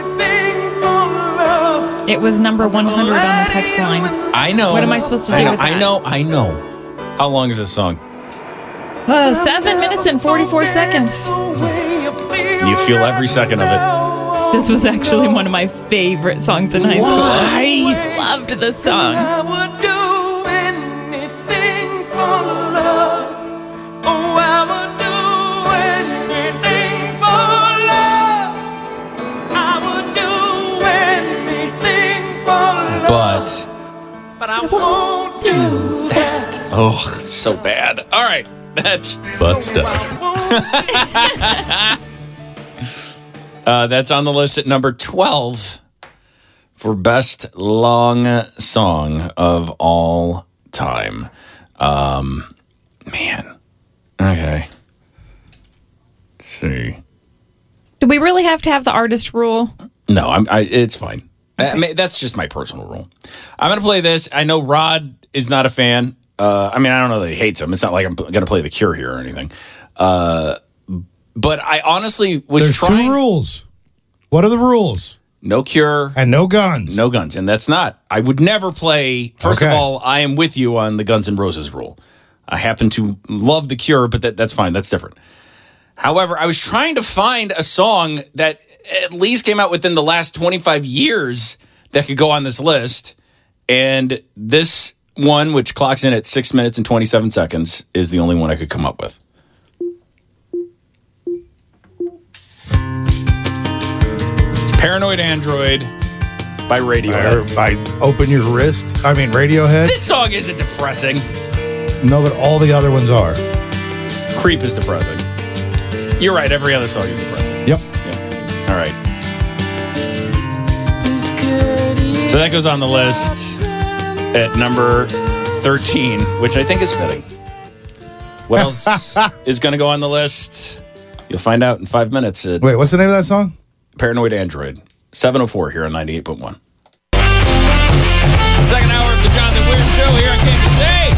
Speaker 3: It was number one hundred on the text line.
Speaker 1: I know.
Speaker 3: What am I supposed to do
Speaker 1: I know,
Speaker 3: with that?
Speaker 1: I know, I know. How long is this song?
Speaker 3: Uh, seven minutes and forty-four seconds.
Speaker 1: You feel every second of it.
Speaker 3: This was actually one of my favorite songs in high school.
Speaker 1: Why?
Speaker 3: I loved this song.
Speaker 10: I would do anything for love. Oh, I would do anything for love. I would do anything for love.
Speaker 1: But,
Speaker 10: but I won't do that.
Speaker 1: Oh, so bad. All right. That's butt stuff. Uh, that's on the list at number twelve for best long song of all time. Um, man. Okay. Let's see.
Speaker 3: Do we really have to have the artist rule?
Speaker 1: No, I'm, I, it's fine. Okay. I mean, that's just my personal rule. I'm going to play this. I know Rod is not a fan. Uh, I mean, I don't know that he hates him. It's not like I'm going to play The Cure here or anything. Uh, But I honestly was
Speaker 2: There's
Speaker 1: trying...
Speaker 2: two rules. What are the rules?
Speaker 1: No Cure.
Speaker 2: And no guns.
Speaker 1: No guns. And that's not... I would never play... First
Speaker 2: okay.
Speaker 1: of all, I am with you on the Guns N' Roses rule. I happen to love The Cure, but that, that's fine. That's different. However, I was trying to find a song that at least came out within the last twenty-five years that could go on this list. And this one, which clocks in at six minutes and twenty-seven seconds, is the only one I could come up with. Paranoid Android by Radiohead.
Speaker 2: By, by Open Your Wrist. I mean, Radiohead.
Speaker 1: This song isn't depressing.
Speaker 2: No, but all the other ones are.
Speaker 1: Creep is depressing. You're right. Every other song is depressing.
Speaker 2: Yep.
Speaker 1: Yeah. All right. So that goes on the list at number thirteen, which I think is fitting. What else is going to go on the list? You'll find out in five minutes. At
Speaker 2: Wait, what's the name of that song?
Speaker 1: Paranoid Android. seven oh four here on ninety-eight point one. Second hour of the Jonathan Weir Show here on K B C.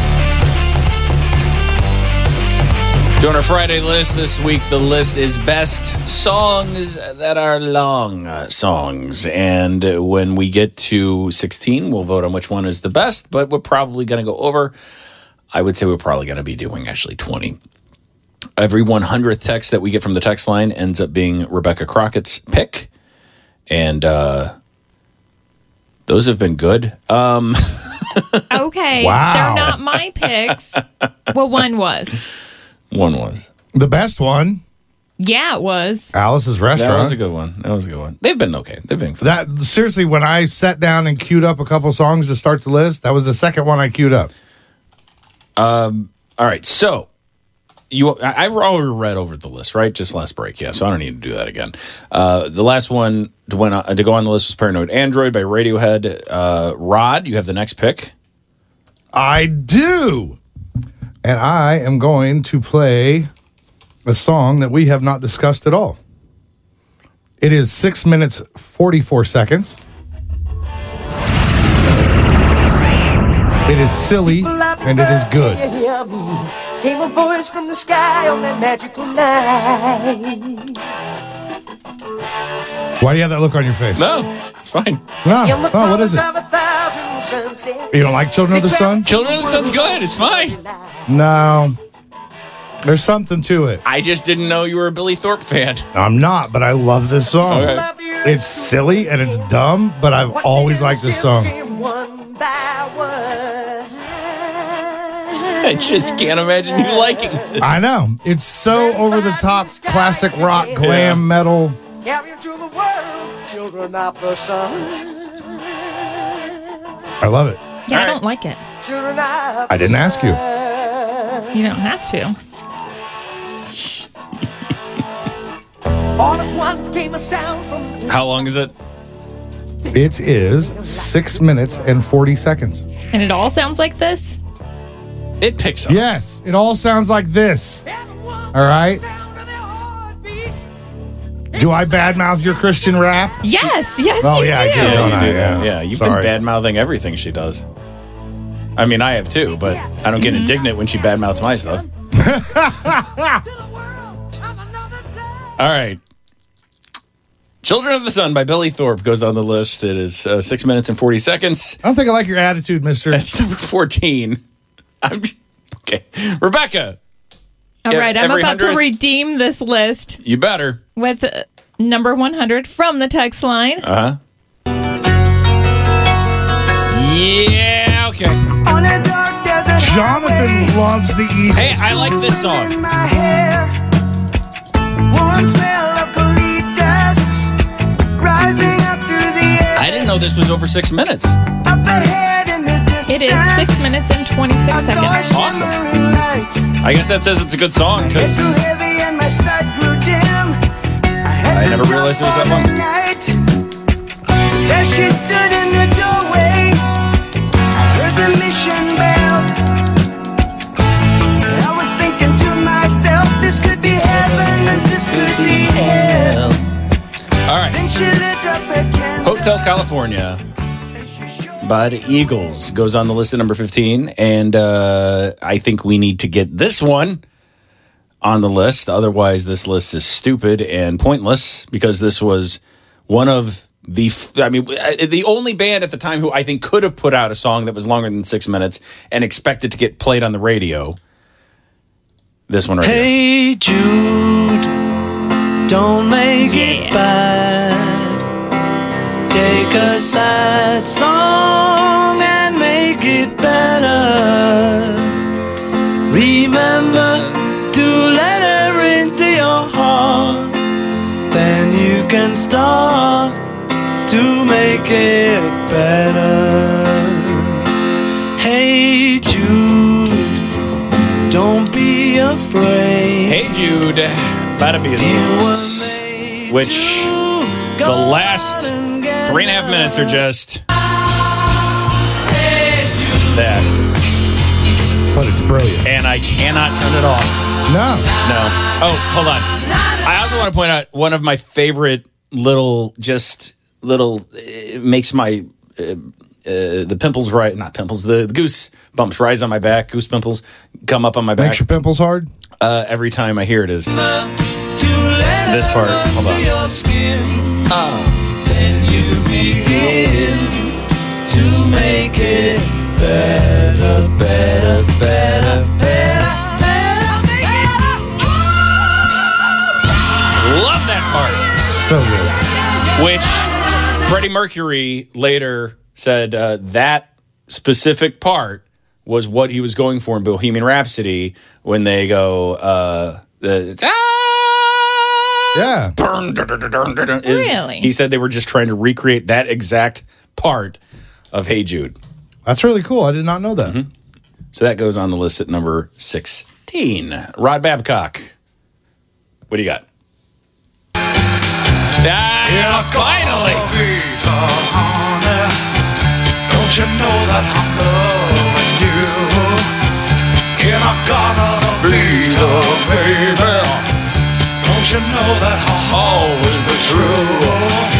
Speaker 1: Doing our Friday list this week, the list is best songs that are long songs. And when we get to sixteen, we'll vote on which one is the best, but we're probably going to go over. I would say we're probably going to be doing actually twenty. Every one hundredth text that we get from the text line ends up being Rebecca Crockett's pick. And uh, those have been good. Um,
Speaker 3: okay.
Speaker 2: Wow.
Speaker 3: They're not my picks. Well, one was.
Speaker 1: One was.
Speaker 2: The best one.
Speaker 3: Yeah, it was.
Speaker 2: Alice's Restaurant.
Speaker 1: That was a good one. That was a good one. They've been okay. They've been fun.
Speaker 2: That seriously, when I sat down and queued up a couple songs to start the list, that was the second one I queued up.
Speaker 1: Um. All right. So you, I, I've already read over the list, right? Just last break. Yeah. So I don't need to do that again. Uh, the last one to went on, to go on the list was Paranoid Android by Radiohead. Uh, Rod, you have the next pick.
Speaker 2: I do. And I am going to play a song that we have not discussed at all. It is six minutes, forty-four seconds. It is silly, and it is good.
Speaker 5: Came a voice from the sky on that magical night.
Speaker 2: Why do you have that look on your face?
Speaker 1: No, it's fine.
Speaker 2: No. Oh, what is it? You don't like Children of the Sun?
Speaker 1: Children of the Sun's good. It's fine.
Speaker 2: No. There's something to it.
Speaker 1: I just didn't know you were a Billy Thorpe fan.
Speaker 2: I'm not, but I love this song.
Speaker 1: Okay.
Speaker 2: It's silly and it's dumb, but I've always liked this song.
Speaker 1: I just can't imagine you liking it.
Speaker 2: I know. It's so over the top, classic rock, glam,
Speaker 1: Yeah.
Speaker 2: metal.
Speaker 5: Carry to the world, children of the sun.
Speaker 2: I love it.
Speaker 3: Yeah,
Speaker 1: All
Speaker 3: I
Speaker 1: right.
Speaker 3: don't like it.
Speaker 5: Children of
Speaker 2: I didn't ask you.
Speaker 3: You don't have to.
Speaker 5: all at once came a sound from
Speaker 1: How long is it?
Speaker 2: It is six minutes and forty seconds.
Speaker 3: And it all sounds like this?
Speaker 1: It picks up.
Speaker 2: Yes, it all sounds like this. All right. Do I badmouth your Christian rap?
Speaker 3: Yes, yes,
Speaker 2: Oh,
Speaker 3: you
Speaker 2: yeah, I
Speaker 3: do.
Speaker 2: do,
Speaker 1: Yeah,
Speaker 2: don't
Speaker 1: you
Speaker 2: I?
Speaker 1: do.
Speaker 2: Yeah.
Speaker 1: Yeah, you've
Speaker 2: Sorry.
Speaker 1: been bad-mouthing everything she does. I mean, I have too, but I don't get indignant when she bad-mouths my stuff. All right. Children of the Sun by Billy Thorpe goes on the list. It is uh, six minutes and forty seconds.
Speaker 2: I don't think I like your attitude, mister.
Speaker 1: That's number fourteen. I'm okay. Rebecca,
Speaker 3: All
Speaker 1: Yeah,
Speaker 3: right, I'm
Speaker 1: every
Speaker 3: about to
Speaker 1: hundredth-
Speaker 3: redeem this list
Speaker 1: you better.
Speaker 3: with uh, number one hundred from the text line.
Speaker 1: Uh huh. Yeah, okay.
Speaker 5: on a dark desert
Speaker 2: Jonathan loves the Eagles.
Speaker 1: Hey, I like this song.
Speaker 5: in my hair. Warm smell of colitas rising up through the air.
Speaker 1: I didn't know this was over six minutes.
Speaker 5: Up ahead in the distance.
Speaker 3: It is six minutes and twenty-six
Speaker 5: I saw a
Speaker 3: seconds.
Speaker 1: Awesome.
Speaker 5: shimmering light.
Speaker 1: I guess that says it's a good song
Speaker 5: It
Speaker 1: because
Speaker 5: grew heavy and my sight grew dim. I, had
Speaker 1: I
Speaker 5: to
Speaker 1: never
Speaker 5: stop
Speaker 1: realized it was
Speaker 5: for
Speaker 1: that long.
Speaker 5: the night. There she stood in the doorway. I heard the mission bell. And I was thinking to myself, this could be heaven and this could be hell.
Speaker 1: all right.
Speaker 5: Then she lit up a candle.
Speaker 1: Hotel California
Speaker 5: And she showed
Speaker 1: by the Eagles goes on the list at number fifteen, and uh, I think we need to get this one on the list. Otherwise, this list is stupid and pointless because this was one of the, f- I mean, the only band at the time who I think could have put out a song that was longer than six minutes and expected to get played on the radio. This one right here.
Speaker 9: Hey Jude, don't make
Speaker 3: Yeah.
Speaker 9: it bad. Take a sad song and make it better. Remember to let her into your heart. Then you can start
Speaker 11: to make it better. Hey Jude, don't be afraid.
Speaker 1: Hey Jude, about to be this, which the last three and a half minutes are just that.
Speaker 2: But it's brilliant.
Speaker 1: And I cannot turn it off.
Speaker 2: No.
Speaker 1: No. Oh, hold on. I also want to point out one of my favorite little, just little, it makes my, uh, uh, the pimples, right, not pimples, the, the goose bumps rise on my back, goose pimples come up on my back.
Speaker 2: Makes your pimples hard?
Speaker 1: Uh, every time I hear it is this part. Hold on.
Speaker 11: Uh, then you begin to make it better, better, better, better, better, better.
Speaker 1: Love that part.
Speaker 2: So good.
Speaker 1: Which Freddie Mercury later said uh, that specific part was what he was going for in Bohemian Rhapsody when they go, uh, the, ah,
Speaker 2: Yeah.
Speaker 1: Dun, dun, dun, dun, dun, dun, is-
Speaker 3: Really?
Speaker 1: He said they were just trying to recreate that exact part of Hey Jude.
Speaker 2: That's really cool. I did not know that.
Speaker 1: Mm-hmm. So that goes on the list at number sixteen. Rod Babcock. What do you got? Ah, finally!
Speaker 10: Don't you know that I'm loving you? And I'm gonna be the baby. Don't you know that I'll always be true?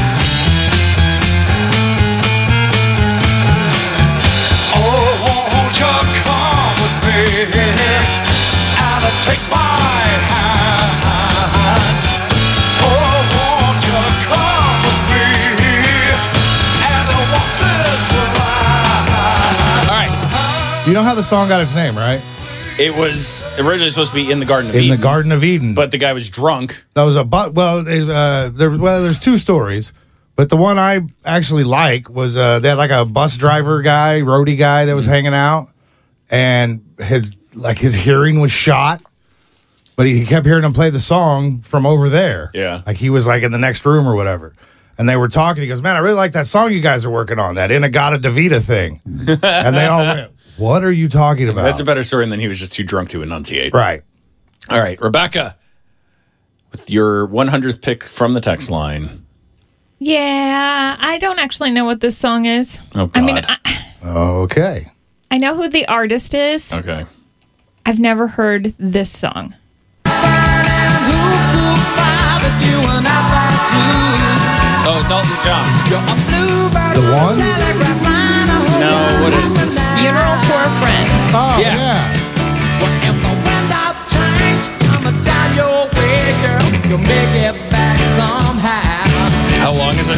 Speaker 10: Oh, won't you come with me and take my hand? Oh, won't you come with me and walk this line?
Speaker 1: All right.
Speaker 2: You know how the song got its name, right?
Speaker 1: It was originally supposed to be In the Garden of
Speaker 2: In
Speaker 1: Eden.
Speaker 2: the Garden of Eden.
Speaker 1: But the guy was drunk.
Speaker 2: That was a but. Well, uh, there. Well, there's two stories, but the one I actually like was uh, they had like a bus driver guy, roadie guy that was
Speaker 1: Mm-hmm.
Speaker 2: hanging out, and had like his hearing was shot, but he kept hearing him play the song from over there.
Speaker 1: Yeah.
Speaker 2: like he was like in the next room or whatever. And they were talking. He goes, "Man, I really like that song you guys are working on, that Inagata Davida thing." And they all went, "What are you talking about?"
Speaker 1: That's a better story than he was just too drunk to enunciate.
Speaker 2: Right.
Speaker 1: All right, Rebecca, with your one hundredth pick from the text line.
Speaker 3: Yeah, I don't actually know what this song is.
Speaker 1: Oh, God.
Speaker 3: I mean, I,
Speaker 2: Okay.
Speaker 3: I know who the artist is.
Speaker 1: Okay.
Speaker 3: I've never heard this song.
Speaker 1: Oh, it's Elton John.
Speaker 2: The one?
Speaker 1: No, what is this?
Speaker 3: Funeral for a Friend.
Speaker 2: Oh,
Speaker 1: Yeah.
Speaker 2: yeah.
Speaker 1: How long is it?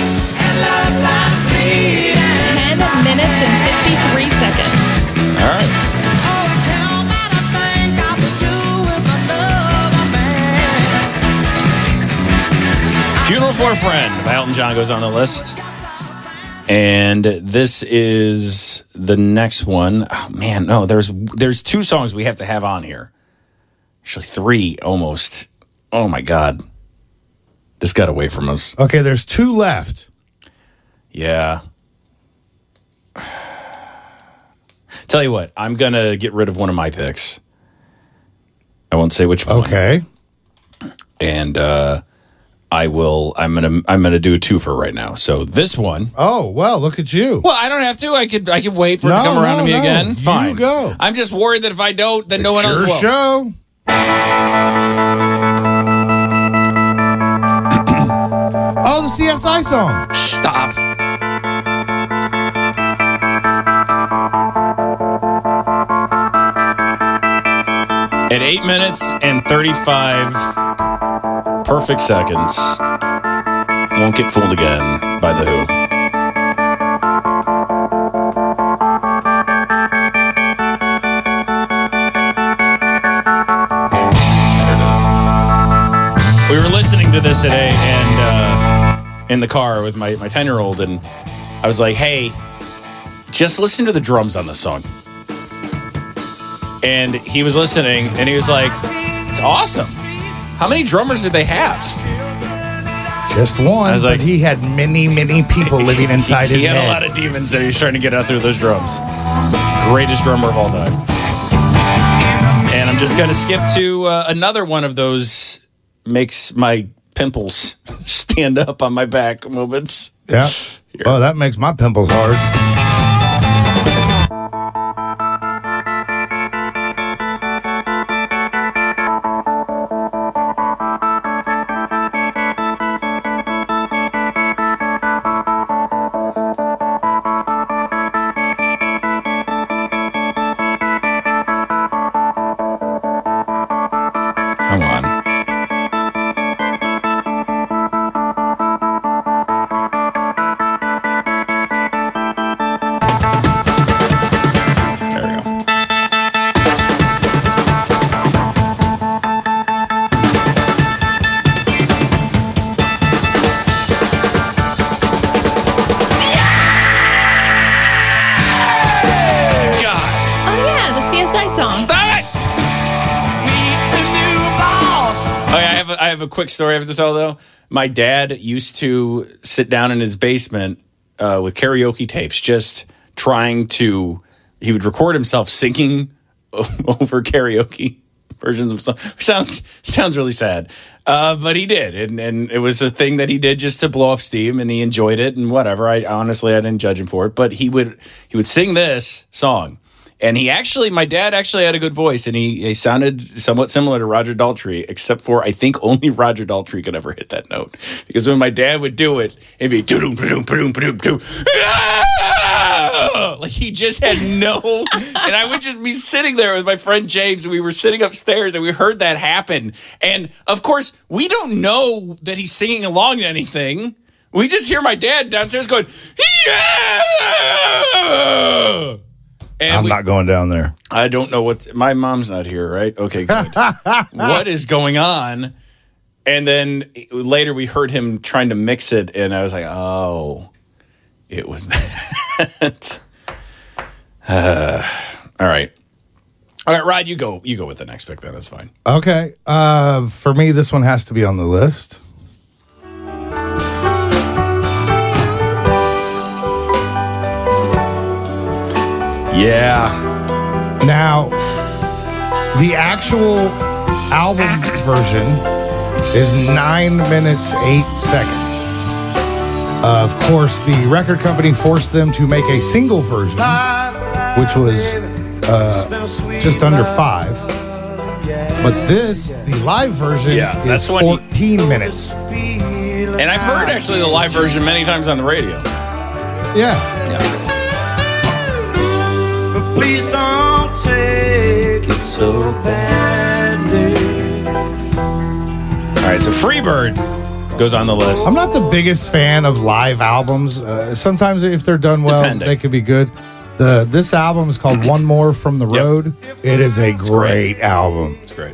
Speaker 3: Ten minutes and fifty-three seconds.
Speaker 1: All right. Funeral for a Friend by Elton John goes on the list. And this is the next one. Oh, man, no, there's there's two songs we have to have on here. Actually, three almost. Oh, my God. This got away from us.
Speaker 2: Okay, there's two left.
Speaker 1: Yeah. Tell you what, I'm going to get rid of one of my picks. I won't say which one.
Speaker 2: Okay.
Speaker 1: And uh, I will, I'm going to I'm gonna do a twofer right now. So this one.
Speaker 2: Oh, well, look at you.
Speaker 1: Well, I don't have to. I could I could wait for it
Speaker 2: No,
Speaker 1: to come around
Speaker 2: no,
Speaker 1: to me
Speaker 2: no.
Speaker 1: again.
Speaker 2: You
Speaker 1: Fine.
Speaker 2: go.
Speaker 1: I'm just worried that if I don't, then no one
Speaker 2: Your
Speaker 1: else will.
Speaker 2: show. Oh, the C S I song.
Speaker 1: Stop. At eight minutes and thirty-five perfect seconds, won't get fooled again by The Who. There it is. We were listening to this today and uh, in the car with my, my ten-year-old, and I was like, hey, just listen to the drums on this song. And he was listening, and he was like, it's awesome. How many drummers did they have?
Speaker 2: Just one,
Speaker 1: I was
Speaker 2: but
Speaker 1: like-
Speaker 2: he had many, many people living inside
Speaker 1: he
Speaker 2: his
Speaker 1: had
Speaker 2: head.
Speaker 1: a lot of demons that he was trying to get out through those drums. Greatest drummer of all time. And I'm just going to skip to uh, another one of those makes my pimples stand up on my back moments.
Speaker 2: Yeah. Oh, that makes my pimples hard.
Speaker 1: Come on. There we go. God.
Speaker 3: Oh yeah, the C S I song.
Speaker 1: Stop it! Oh, yeah, I have a, I have a quick story I have to tell, though. My dad used to sit down in his basement uh, with karaoke tapes, just trying to. He would record himself singing over karaoke versions of songs. Which sounds sounds really sad, uh, but he did, and and it was a thing that he did just to blow off steam, and he enjoyed it, and whatever. I honestly I didn't judge him for it, but he would he would sing this song. And he actually, my dad actually had a good voice, and he, he sounded somewhat similar to Roger Daltrey, except for I think only Roger Daltrey could ever hit that note. Because when my dad would do it, it'd be doo-doom, ba-doom, ba-doom, ba-doom, ba-doom. Ah! Like he just had no, and I would just be sitting there with my friend James, and we were sitting upstairs, and we heard that happen. And of course, we don't know that he's singing along to anything. We just hear my dad downstairs going, yeah! And
Speaker 2: I'm
Speaker 1: we,
Speaker 2: not going down there.
Speaker 1: I don't know what. My mom's not here, right? Okay, good. What is going on? And then later we heard him trying to mix it, and I was like, oh, it was that. uh, all right. All right, Rod, you go. You go with the next pick then. That's fine.
Speaker 2: Okay. Uh, for me, this one has to be on the list.
Speaker 1: Yeah.
Speaker 2: Now, the actual album version is nine minutes, eight seconds. Uh, of course, the record company forced them to make a single version, which was uh, just under five. But this, the live version,
Speaker 1: Yeah,
Speaker 2: is
Speaker 1: that's when he-
Speaker 2: fourteen minutes.
Speaker 1: And I've heard actually the live version many times on the radio.
Speaker 2: Yeah.
Speaker 1: Yeah.
Speaker 11: Please don't take it so badly.
Speaker 1: All right, so Freebird goes on the list.
Speaker 2: I'm not the biggest fan of live albums. Uh, sometimes if they're done well,
Speaker 1: Depending.
Speaker 2: they could be good. The This album is called One More from the Road. It is a great,
Speaker 1: great.
Speaker 2: album.
Speaker 1: It's great.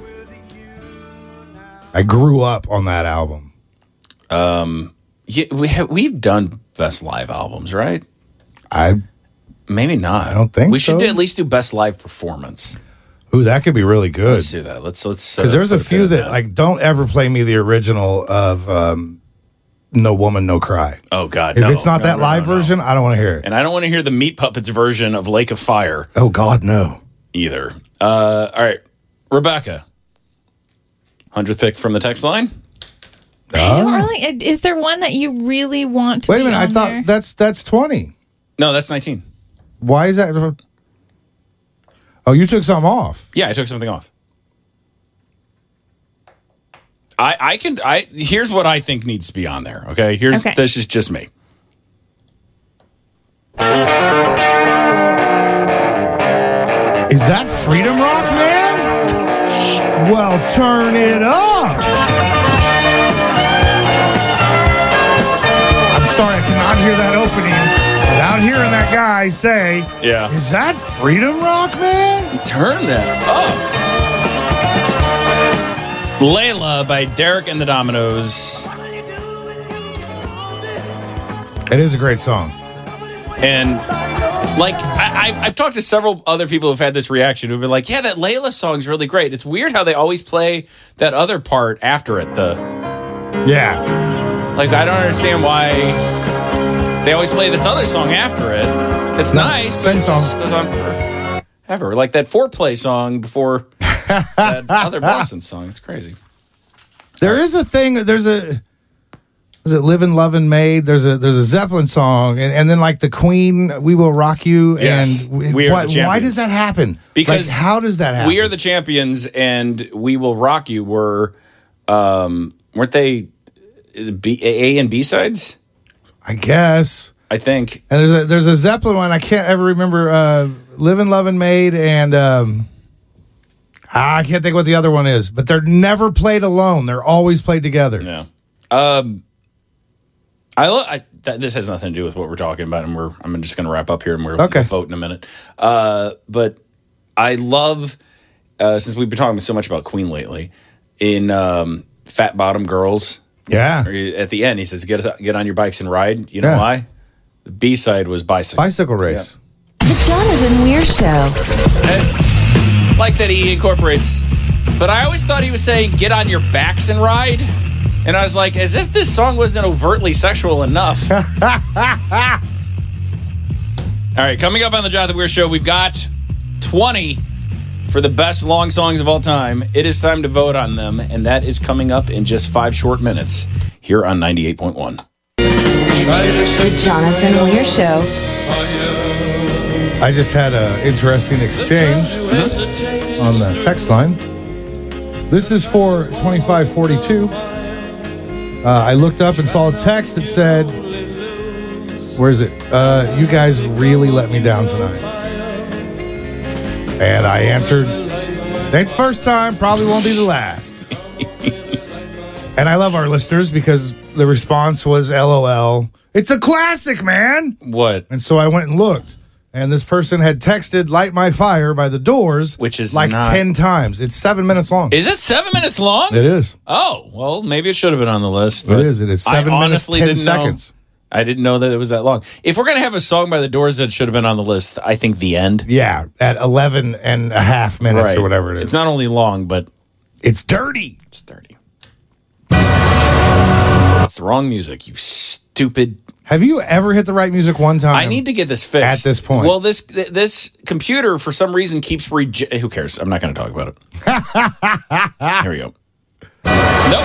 Speaker 2: I grew up on that album.
Speaker 1: Um, yeah, we have, we've done best live albums, right?
Speaker 2: I
Speaker 1: Maybe not.
Speaker 2: I don't think
Speaker 1: we should
Speaker 2: so.
Speaker 1: do, at least do best live performance.
Speaker 2: Ooh, that could be really good.
Speaker 1: Let's do that. Let's let's
Speaker 2: Because
Speaker 1: uh,
Speaker 2: there's a
Speaker 1: put
Speaker 2: few
Speaker 1: pin in
Speaker 2: that, like, don't ever play me the original of um, No Woman, No Cry.
Speaker 1: Oh God!
Speaker 2: If
Speaker 1: no,
Speaker 2: it's not
Speaker 1: no,
Speaker 2: that
Speaker 1: no,
Speaker 2: live
Speaker 1: no, no.
Speaker 2: version, I don't want to hear it.
Speaker 1: And I don't want to hear the Meat Puppets version of Lake of Fire
Speaker 2: Oh God, no.
Speaker 1: either. Uh, all right, Rebecca, hundredth pick from the text line.
Speaker 3: I don't really. Is there one that you really want to?
Speaker 2: Wait a
Speaker 3: be
Speaker 2: minute. I
Speaker 3: on
Speaker 2: thought
Speaker 3: there?
Speaker 2: that's that's twenty.
Speaker 1: No, that's nineteen.
Speaker 2: Why is that? Oh, you took some off.
Speaker 1: Yeah, I took something off. I I can I here's what I think needs to be on there. Okay, here's
Speaker 3: Okay.
Speaker 1: this is just me.
Speaker 2: Is that Freedom Rock, man? Well, turn it up. I'm sorry, I cannot hear that opening without hearing that guy say,
Speaker 1: Yeah,
Speaker 2: is that Freedom Rock, man?
Speaker 1: turn that up. Layla by Derek and the Dominoes.
Speaker 2: It is a great song.
Speaker 1: And like I, I've, I've talked to several other people who've had this reaction who've been like, yeah, that Layla song's really great. It's weird how they always play that other part after it. The
Speaker 2: Yeah.
Speaker 1: Like, I don't understand why they always play this other song after it. It's
Speaker 2: No,
Speaker 1: nice, but
Speaker 2: same
Speaker 1: it just
Speaker 2: song.
Speaker 1: goes on forever. Like that foreplay song before that other Boston song. It's crazy.
Speaker 2: There is a thing. There's a. Is it "Livin', Lovin', Made"? There's a there's a Zeppelin song, and, and then like the Queen, "We Will Rock You."
Speaker 1: Yes,
Speaker 2: and we,
Speaker 1: We Are
Speaker 2: what,
Speaker 1: the
Speaker 2: why
Speaker 1: Champions.
Speaker 2: does that happen?
Speaker 1: Because
Speaker 2: like, how does that happen?
Speaker 1: We Are the Champions and We Will Rock You were, um, weren't they B, A and B sides?
Speaker 2: I guess.
Speaker 1: I think.
Speaker 2: And there's a there's a Zeppelin one. I can't ever remember. Uh, "Livin', Lovin', Made" and um, I can't think what the other one is. But they're never played alone. They're always played together.
Speaker 1: Yeah. Um, I, lo- I th- this has nothing to do with what we're talking about, and we're I'm just going to wrap up here, and we're
Speaker 2: Okay.
Speaker 1: we'll vote in a minute. Uh, but I love uh, since we've been talking so much about Queen lately in um, Fat Bottom Girls.
Speaker 2: Yeah.
Speaker 1: Or he- at the end, he says, "Get get on your bikes and ride." You know
Speaker 2: Yeah.
Speaker 1: why? The B side was bicycle.
Speaker 2: Bicycle race.
Speaker 6: The Jonathan Weir Show.
Speaker 1: That's like that he incorporates. But I always thought he was saying, "Get on your backs and ride." And I was like, as if this song wasn't overtly sexual enough. All right, coming up on the Jonathan Weir Show, we've got twenty for the best long songs of all time. It is time to vote on them, and that is coming up in just five short minutes here on ninety-eight point one.
Speaker 6: The Jonathan Weir Show.
Speaker 2: I just had an interesting exchange on the text line. This is for twenty-five forty-two. Uh, I looked up and saw a text that said, where is it? Uh, you guys really let me down tonight. And I answered, ain't the first time, probably won't be the last. And I love our listeners because the response was LOL. It's a classic, man.
Speaker 1: What?
Speaker 2: And so I went and looked. And this person had texted "Light My Fire" by The Doors,
Speaker 1: Which is
Speaker 2: like
Speaker 1: not-
Speaker 2: ten times. It's seven minutes long.
Speaker 1: Is it seven minutes long?
Speaker 2: It is.
Speaker 1: Oh, well, maybe it should have been on the list.
Speaker 2: It
Speaker 1: but
Speaker 2: is. It is seven
Speaker 1: I
Speaker 2: minutes,
Speaker 1: honestly
Speaker 2: ten
Speaker 1: didn't
Speaker 2: seconds.
Speaker 1: Know. I didn't know that it was that long. If we're going to have a song by The Doors that should have been on the list, I think The End.
Speaker 2: Yeah, at eleven and a half minutes
Speaker 1: Right.
Speaker 2: or whatever it is.
Speaker 1: It's not only long, but
Speaker 2: It's dirty.
Speaker 1: it's dirty. It's the wrong music, you stupid.
Speaker 2: Have you ever hit the right music one time?
Speaker 1: I need to get this fixed.
Speaker 2: At this point.
Speaker 1: Well, this th- this computer, for some reason, keeps reje- Who cares? I'm not going to talk about it. Here we go. Nope.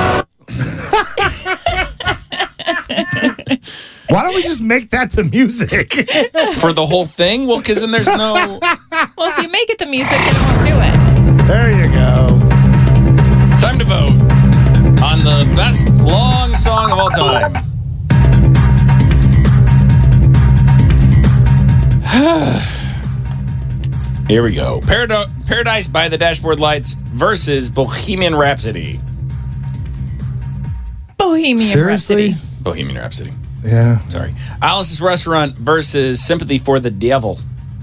Speaker 2: Why don't we just make that the music?
Speaker 1: For the whole thing? Well, because then there's no...
Speaker 3: Well, if you make it the music, it won't do it.
Speaker 2: There you go.
Speaker 1: Time to vote on the best long song of all time. Here we go. Parad- Paradise by the Dashboard Lights versus Bohemian Rhapsody.
Speaker 3: Bohemian
Speaker 2: Seriously?
Speaker 3: Rhapsody.
Speaker 1: Bohemian Rhapsody.
Speaker 2: Yeah.
Speaker 1: Sorry. Alice's Restaurant versus Sympathy for the Devil.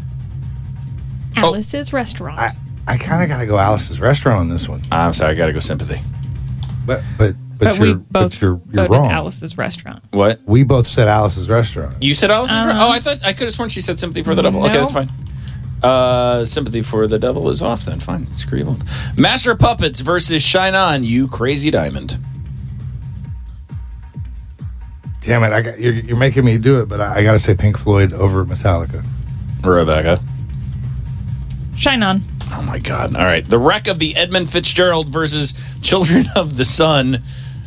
Speaker 3: Alice's Restaurant.
Speaker 2: I, I kind of got to go Alice's Restaurant on this one.
Speaker 1: I'm sorry, I got to go Sympathy.
Speaker 2: But but but,
Speaker 3: but
Speaker 2: you're
Speaker 3: we both
Speaker 2: but you're, you're
Speaker 3: voted
Speaker 2: wrong.
Speaker 3: Alice's Restaurant.
Speaker 1: What?
Speaker 2: We both said Alice's Restaurant.
Speaker 1: You said Alice's
Speaker 3: Uh-huh.
Speaker 1: Restaurant? Oh, I thought I could have sworn she said Sympathy for the Devil. Okay,
Speaker 3: No.
Speaker 1: that's fine. Uh, Sympathy for the Devil is off then. Fine. Screw you both. Master of Puppets versus Shine On, You Crazy Diamond.
Speaker 2: Damn it! I got, you're, you're making me do it, but I, I got to say Pink Floyd over Metallica.
Speaker 1: Rebecca.
Speaker 3: Shine On.
Speaker 1: Oh my God. All right. The Wreck of the Edmund Fitzgerald versus Children of the Sun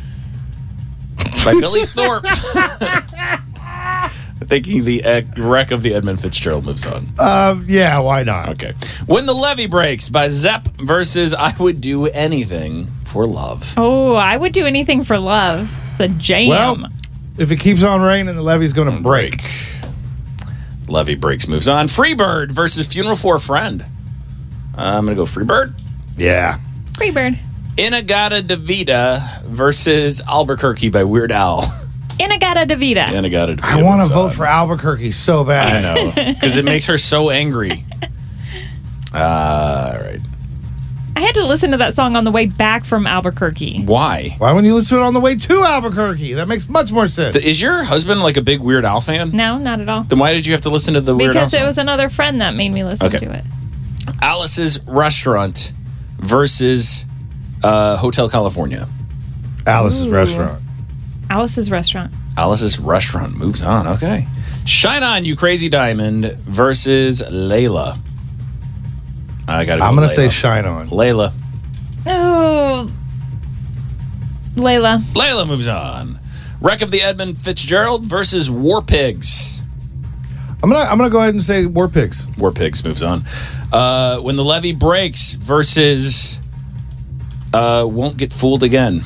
Speaker 1: by Billy Thorpe. Thinking the uh, Wreck of the Edmund Fitzgerald moves on.
Speaker 2: Uh, yeah, why not?
Speaker 1: Okay. When the Levee Breaks by Zepp versus I Would Do Anything for Love.
Speaker 3: Oh, I would do anything for love. It's a jam.
Speaker 2: Well, if it keeps on raining, the levee's going to break.
Speaker 1: Levee Breaks moves on. Freebird versus Funeral for a Friend. Uh, I'm going to go Freebird.
Speaker 2: Yeah.
Speaker 3: Freebird.
Speaker 1: Inagata Davida versus Albuquerque by Weird Al.
Speaker 3: Inagata Davida.
Speaker 1: Inagata Davida.
Speaker 2: I want to
Speaker 1: moves
Speaker 2: vote
Speaker 1: on.
Speaker 2: for Albuquerque so bad.
Speaker 1: I know. Because it makes her so angry. Uh, all right.
Speaker 3: I had to listen to that song on the way back from Albuquerque.
Speaker 1: Why?
Speaker 2: Why wouldn't you listen to it on the way to Albuquerque? That makes much more sense.
Speaker 1: Is your husband like a big Weird Al fan?
Speaker 3: No, not at all.
Speaker 1: Then why did you have to listen to the Weird Al
Speaker 3: Because it
Speaker 1: song?
Speaker 3: was another friend that made me listen
Speaker 1: Okay.
Speaker 3: to it.
Speaker 1: Alice's Restaurant versus uh, Hotel California.
Speaker 2: Alice's
Speaker 3: Ooh.
Speaker 2: Restaurant.
Speaker 3: Alice's Restaurant.
Speaker 1: Alice's Restaurant moves on. Okay. Shine On, You Crazy Diamond versus Layla. I gotta go
Speaker 2: I'm going to
Speaker 1: Layla.
Speaker 2: say Shine On.
Speaker 1: Layla.
Speaker 3: Oh, Layla.
Speaker 1: Layla moves on. Wreck of the Edmund Fitzgerald versus War Pigs.
Speaker 2: I'm gonna I'm gonna go ahead and say War Pigs.
Speaker 1: War Pigs moves on. Uh, When the Levee Breaks versus uh, Won't Get Fooled Again.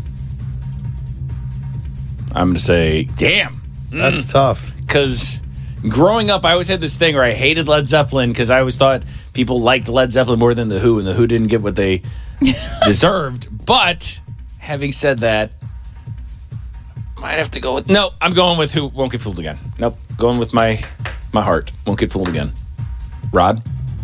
Speaker 1: I'm gonna say, damn.
Speaker 2: That's tough.
Speaker 1: Because growing up, I always had this thing where I hated Led Zeppelin because I always thought people liked Led Zeppelin more than The Who, and The Who didn't get what they deserved. But having said that, might have to go with... No, I'm going with Who Won't Get Fooled Again. Nope, going with my my heart. Won't Get Fooled Again. Rod?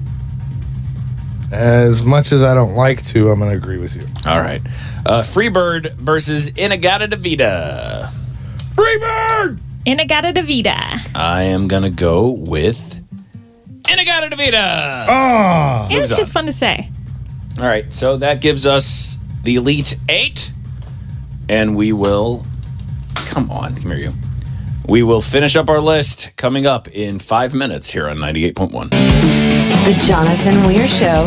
Speaker 2: As much as I don't like to, I'm going to agree with you.
Speaker 1: All right. Uh, Freebird versus Inagata Vida.
Speaker 2: Freebird!
Speaker 3: Inagata Vida.
Speaker 1: I am going to go with Inagata Vida.
Speaker 2: Oh!
Speaker 3: And it's just fun to say.
Speaker 1: All right, so that gives us the Elite Eight. And we will... Come on, come here, you. We will finish up our list coming up in five minutes here on ninety-eight point one.
Speaker 6: The Jonathan Weir Show.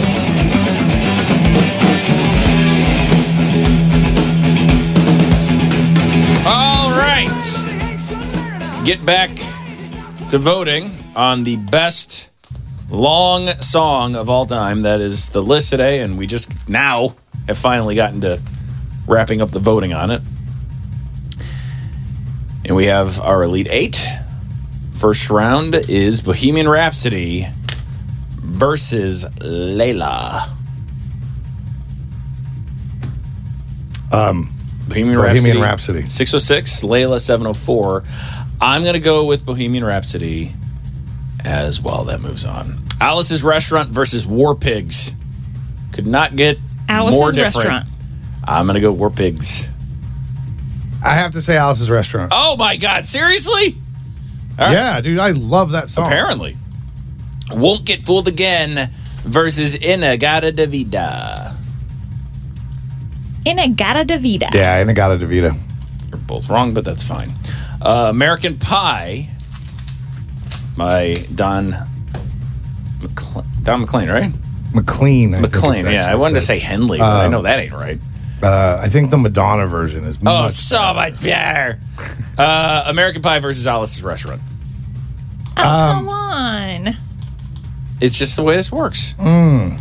Speaker 1: All right. Get back to voting on the best long song of all time. That is the list today, and we just now have finally gotten to wrapping up the voting on it. And we have our Elite Eight. First round is Bohemian Rhapsody versus Layla.
Speaker 2: Um,
Speaker 1: Bohemian,
Speaker 2: Bohemian
Speaker 1: Rhapsody.
Speaker 2: Rhapsody.
Speaker 1: six oh six, Layla seven oh four. I'm going to go with Bohemian Rhapsody as well. That moves on. Alice's Restaurant versus War Pigs. Could not get
Speaker 3: Alice's
Speaker 1: more different.
Speaker 3: Restaurant.
Speaker 1: I'm going to go War Pigs.
Speaker 2: I have to say Alice's Restaurant.
Speaker 1: Oh, my God. Seriously? All right.
Speaker 2: Yeah, dude, I love that song.
Speaker 1: Apparently. Won't Get Fooled Again versus Inagata Vida.
Speaker 3: Inagata Vida.
Speaker 2: Yeah, Inagata Vida.
Speaker 1: You're both wrong, but that's fine. Uh, American Pie by Don McCle- Don McLean, right?
Speaker 2: McLean. I think
Speaker 1: McLean,
Speaker 2: it's
Speaker 1: yeah. I
Speaker 2: actually
Speaker 1: wanted to
Speaker 2: said.
Speaker 1: say Henley, but I
Speaker 2: Um,
Speaker 1: know that ain't right.
Speaker 2: Uh, I think the Madonna version is
Speaker 1: Oh,
Speaker 2: much
Speaker 1: so much better. Uh, American Pie versus Alice's Restaurant.
Speaker 3: Oh,
Speaker 2: Um,
Speaker 3: come on.
Speaker 1: It's just the way this works.
Speaker 2: Mm.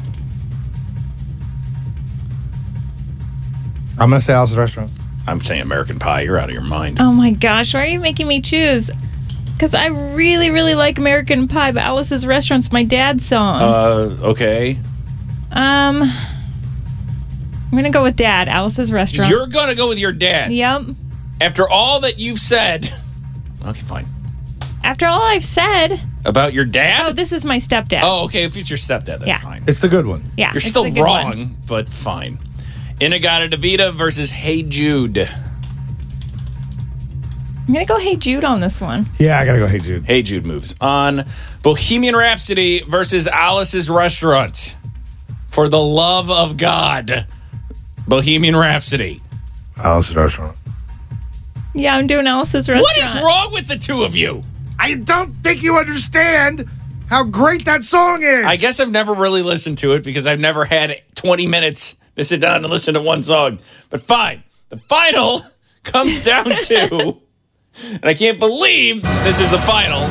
Speaker 2: I'm going to say Alice's Restaurant.
Speaker 1: I'm saying American Pie. You're out of your mind.
Speaker 3: Oh my gosh, why are you making me choose? Because I really, really like American Pie, but Alice's Restaurant's my dad's song.
Speaker 1: Uh, okay.
Speaker 3: um, I'm going to go with Dad, Alice's Restaurant.
Speaker 1: You're going to go with your dad.
Speaker 3: Yep.
Speaker 1: After all that you've said. Okay, fine.
Speaker 3: After all I've said.
Speaker 1: About your dad?
Speaker 3: Oh, this is my stepdad.
Speaker 1: Oh, okay. If it's your stepdad, that's
Speaker 3: Yeah.
Speaker 1: fine.
Speaker 2: It's the good one.
Speaker 3: Yeah,
Speaker 1: You're
Speaker 3: it's
Speaker 1: still
Speaker 3: the good
Speaker 1: wrong,
Speaker 3: one.
Speaker 1: but fine. Inagata Vida versus Hey Jude.
Speaker 3: I'm going to go Hey Jude on this one.
Speaker 2: Yeah, I got to go Hey Jude.
Speaker 1: Hey Jude moves on. Bohemian Rhapsody versus Alice's Restaurant. For the love of God. Bohemian Rhapsody.
Speaker 2: Alice's Restaurant.
Speaker 3: Yeah, I'm doing Alice's Restaurant.
Speaker 1: What is wrong with the two of you?
Speaker 2: I don't think you understand how great that song is.
Speaker 1: I guess I've never really listened to it because I've never had twenty minutes to sit down and listen to one song. But fine. The final comes down to, and I can't believe this is the final,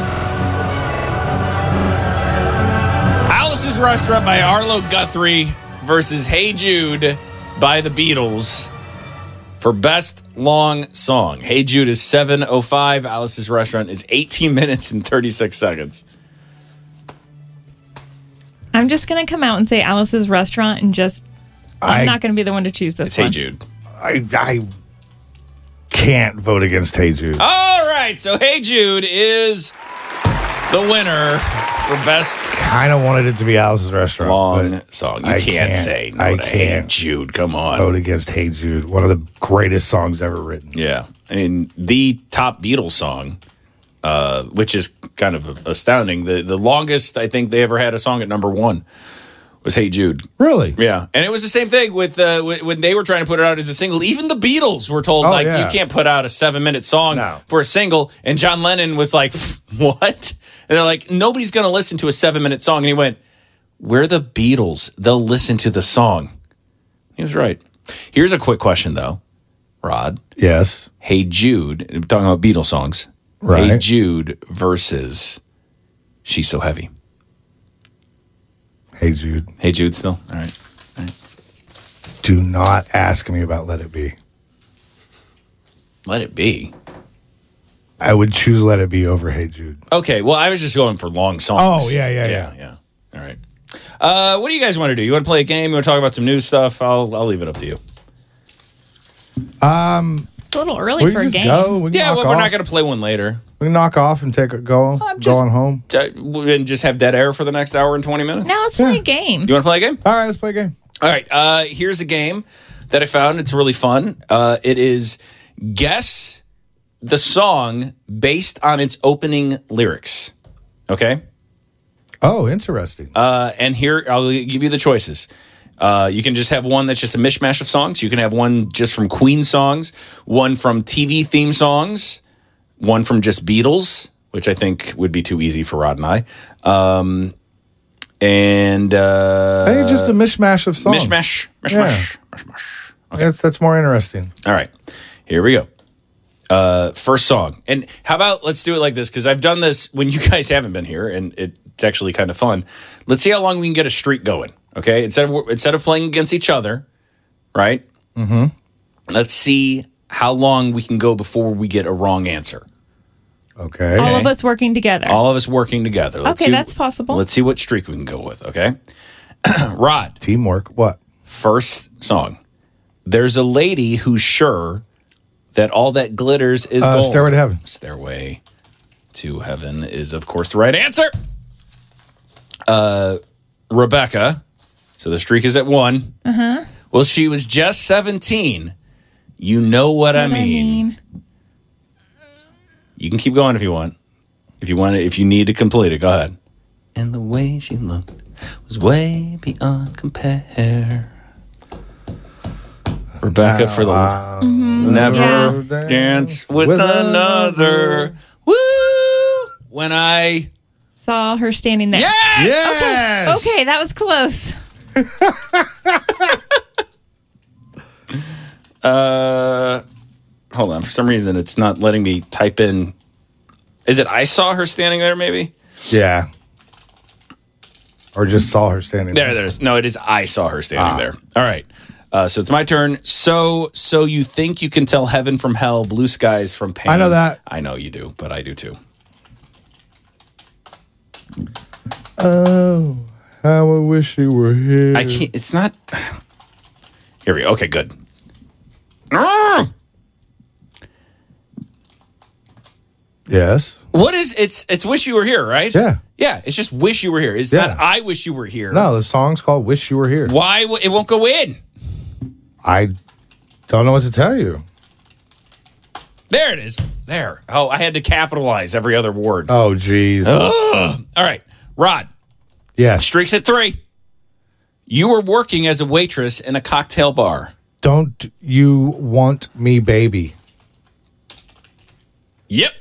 Speaker 1: Alice's Restaurant by Arlo Guthrie versus Hey Jude by the Beatles for best long song. Hey Jude is seven oh five. Alice's Restaurant is eighteen minutes and thirty-six seconds.
Speaker 3: I'm just going to come out and say Alice's Restaurant and just, I'm
Speaker 2: I-
Speaker 3: not going to be the one to choose this
Speaker 1: It's
Speaker 3: one.
Speaker 1: Hey Jude.
Speaker 2: I, I can't vote against Hey Jude.
Speaker 1: All right, so Hey Jude is the winner for best
Speaker 2: Kind of wanted it to be Alice's Restaurant.
Speaker 1: long
Speaker 2: but
Speaker 1: song. You
Speaker 2: I
Speaker 1: can't, say no
Speaker 2: I
Speaker 1: to Hey
Speaker 2: can't
Speaker 1: Jude. Come on.
Speaker 2: vote against Hey Jude. One of the greatest songs ever written.
Speaker 1: Yeah, I mean the top Beatles song, uh, which is kind of astounding. The the longest I think they ever had a song at number one was Hey Jude.
Speaker 2: Really?
Speaker 1: Yeah. And it was the same thing with uh, w- when they were trying to put it out as a single. Even the Beatles were told,
Speaker 2: Oh,
Speaker 1: like,
Speaker 2: yeah.
Speaker 1: you can't put out a seven-minute song
Speaker 2: No.
Speaker 1: for a single. And John Lennon was like, what? And they're like, nobody's going to listen to a seven-minute song. And he went, we're the Beatles. They'll listen to the song. He was right. Here's a quick question, though. Rod.
Speaker 2: Yes.
Speaker 1: Hey Jude, I'm talking about Beatles songs.
Speaker 2: Right.
Speaker 1: Hey Jude versus She's So Heavy.
Speaker 2: Hey Jude.
Speaker 1: Hey Jude still? All right. All right.
Speaker 2: Do not ask me about Let It Be.
Speaker 1: Let It Be.
Speaker 2: I would choose Let It Be over Hey Jude.
Speaker 1: Okay, well, I was just going for long songs.
Speaker 2: Oh, yeah, yeah,
Speaker 1: yeah. Yeah, All right. Uh, what do you guys want to do? You want to play a game? You want to talk about some news stuff? I'll I'll leave it up to you.
Speaker 2: Um,
Speaker 3: It's a little early
Speaker 2: we
Speaker 3: for
Speaker 2: can
Speaker 3: a
Speaker 2: just
Speaker 3: game.
Speaker 2: go. We can
Speaker 1: Yeah,
Speaker 2: knock
Speaker 1: well, we're
Speaker 2: off.
Speaker 1: not going to play one later.
Speaker 2: We can knock off and take a go.
Speaker 1: I'm just-
Speaker 2: going home.
Speaker 1: Uh, And just have dead air for the next hour and twenty minutes?
Speaker 3: Now let's play a game.
Speaker 1: You want to play a game?
Speaker 2: All right, let's play a game.
Speaker 1: All right. Uh, here's a game that I found. It's really fun. Uh, it is guess the song based on its opening lyrics. Okay?
Speaker 2: Oh, interesting.
Speaker 1: Uh, and here, I'll give you the choices. Uh, you can just have one that's just a mishmash of songs. You can have one just from Queen songs, one from T V theme songs, one from just Beatles, which I think would be too easy for Rod and I. Um, and uh,
Speaker 2: I think just a mishmash of songs.
Speaker 1: mishmash, mishmash,
Speaker 2: Yeah.
Speaker 1: mishmash.
Speaker 2: That's that's more interesting.
Speaker 1: All right, here we go. Uh, first song, and how about let's do it like this because I've done this when you guys haven't been here, and it's actually kind of fun. Let's see how long we can get a streak going. Okay, instead of instead of playing against each other, right?
Speaker 2: Mm-hmm.
Speaker 1: Let's see how long we can go before we get a wrong answer.
Speaker 2: Okay.
Speaker 3: All of us working together.
Speaker 1: All of us working together. Let's
Speaker 3: Okay,
Speaker 1: see,
Speaker 3: that's possible.
Speaker 1: Let's see what streak we can go with. Okay, Rod.
Speaker 2: Teamwork. What?
Speaker 1: First song. There's a lady who's sure that all that glitters is
Speaker 2: Uh,
Speaker 1: gold.
Speaker 2: Stairway to Heaven.
Speaker 1: Stairway to Heaven is, of course, the right answer. Uh, Rebecca. So the streak is at one.
Speaker 3: Uh-huh.
Speaker 1: Well, she was just seventeen. You know what, I,
Speaker 3: What I
Speaker 1: mean.
Speaker 3: mean.
Speaker 1: You can keep going if you want. If you want, if you need to complete it, go ahead. And the way she looked was way beyond compare. Rebecca for the
Speaker 3: Mm-hmm.
Speaker 1: never
Speaker 2: Yeah.
Speaker 1: dance with,
Speaker 2: With
Speaker 1: another. Woo! When I
Speaker 3: Saw her standing there.
Speaker 1: yes,
Speaker 2: Yes.
Speaker 3: Okay, that was close.
Speaker 1: uh, hold on. For some reason, it's not letting me type in. Is it I saw her standing there? Maybe
Speaker 2: Yeah. Or just saw her standing
Speaker 1: there.
Speaker 2: there.
Speaker 1: There's no. It is I saw her standing
Speaker 2: Ah.
Speaker 1: there. All right. Uh, so it's my turn. So, so you think you can tell heaven from hell, blue skies from pain?
Speaker 2: I know that.
Speaker 1: I know you do, but I do too.
Speaker 2: Oh, how I wish you were here.
Speaker 1: I can't. It's not. Here we go. Okay, good.
Speaker 2: Yes.
Speaker 1: What is it's? It's wish you were here, right?
Speaker 2: Yeah.
Speaker 1: Yeah. It's just wish you were here. It's
Speaker 2: Yeah.
Speaker 1: not I wish you were here.
Speaker 2: No, the song's called "Wish You Were Here."
Speaker 1: Why w- it won't go in?
Speaker 2: I don't know what to tell you.
Speaker 1: There it is. There. Oh, I had to capitalize every other word.
Speaker 2: Oh, geez.
Speaker 1: Ugh. All right, Rod.
Speaker 2: Yes.
Speaker 1: Streaks at three. You were working as a waitress in a cocktail bar.
Speaker 2: Don't you want me, baby?
Speaker 1: Yep.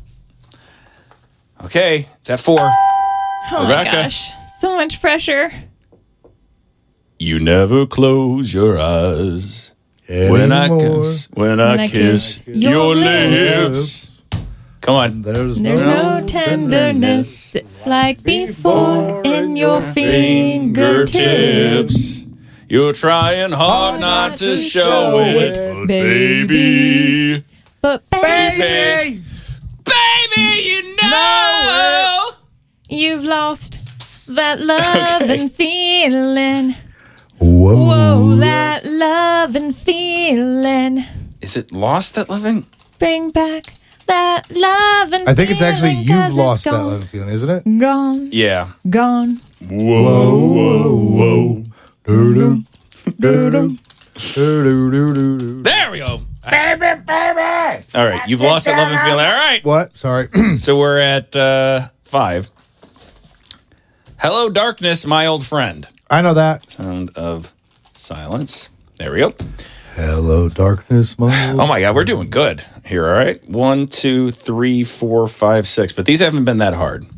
Speaker 1: Okay, it's at four.
Speaker 3: Oh
Speaker 1: Rebecca.
Speaker 3: my gosh. So much pressure.
Speaker 1: You never close your eyes when I
Speaker 2: Anymore.
Speaker 1: kiss when I,
Speaker 3: When I
Speaker 1: kiss,
Speaker 3: kiss
Speaker 1: your,
Speaker 3: your
Speaker 1: lips. Come on.
Speaker 2: There's,
Speaker 3: There's no tenderness like before in your fingertips.
Speaker 1: fingertips. You're trying hard not to show it, but baby,
Speaker 3: But baby,
Speaker 1: baby, baby, you know.
Speaker 3: you've lost that love
Speaker 1: Okay.
Speaker 3: and feeling.
Speaker 2: Whoa.
Speaker 3: Whoa, that love and feeling.
Speaker 1: Is it lost that loving?
Speaker 3: Bring back that love and
Speaker 2: I think it's actually
Speaker 3: feeling,
Speaker 2: you've
Speaker 3: 'cause it's
Speaker 2: lost that
Speaker 3: gone,
Speaker 2: love feeling, isn't it?
Speaker 3: Gone,
Speaker 1: Yeah.
Speaker 3: gone.
Speaker 1: Whoa, whoa, whoa.
Speaker 2: Doo-doo. Doo-doo. Doo-doo-doo-doo-doo.
Speaker 1: There we go. Baby, baby. All right, you've lost that loving feeling. All right.
Speaker 2: What? Sorry.
Speaker 1: So we're at uh, five. Hello, darkness, my old friend.
Speaker 2: I know that.
Speaker 1: Sound of silence. There we go.
Speaker 2: Hello, darkness, my
Speaker 1: Oh my God, we're doing good here. All right, one, two, three, four, five, six. But these haven't been that hard.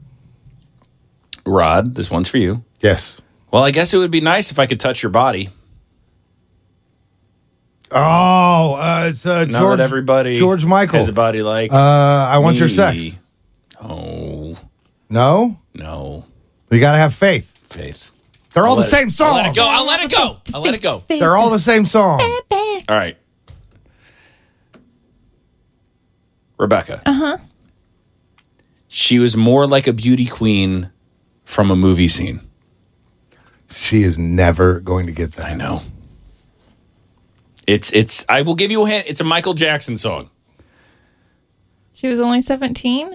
Speaker 1: Rod, this one's for you.
Speaker 2: Yes.
Speaker 1: Well, I guess it would be nice if I could touch your body.
Speaker 2: Oh, uh, it's uh,
Speaker 1: Now
Speaker 2: George.
Speaker 1: that everybody
Speaker 2: George Michael
Speaker 1: has a body like
Speaker 2: Uh, I want your
Speaker 1: me.
Speaker 2: sex.
Speaker 1: Oh
Speaker 2: No,
Speaker 1: no,
Speaker 2: you got to have faith.
Speaker 1: Faith.
Speaker 2: They're all
Speaker 1: I'll
Speaker 2: the
Speaker 1: let
Speaker 2: same
Speaker 1: it-
Speaker 2: song.
Speaker 1: I'll let it go. I'll let it go. I'll let it go.
Speaker 2: They're all the same song.
Speaker 1: All right, Rebecca.
Speaker 3: Uh huh.
Speaker 1: She was more like a beauty queen from a movie scene.
Speaker 2: She is never going to get that.
Speaker 1: I know. It's it's. I will give you a hint. It's a Michael Jackson song.
Speaker 3: She was only seventeen.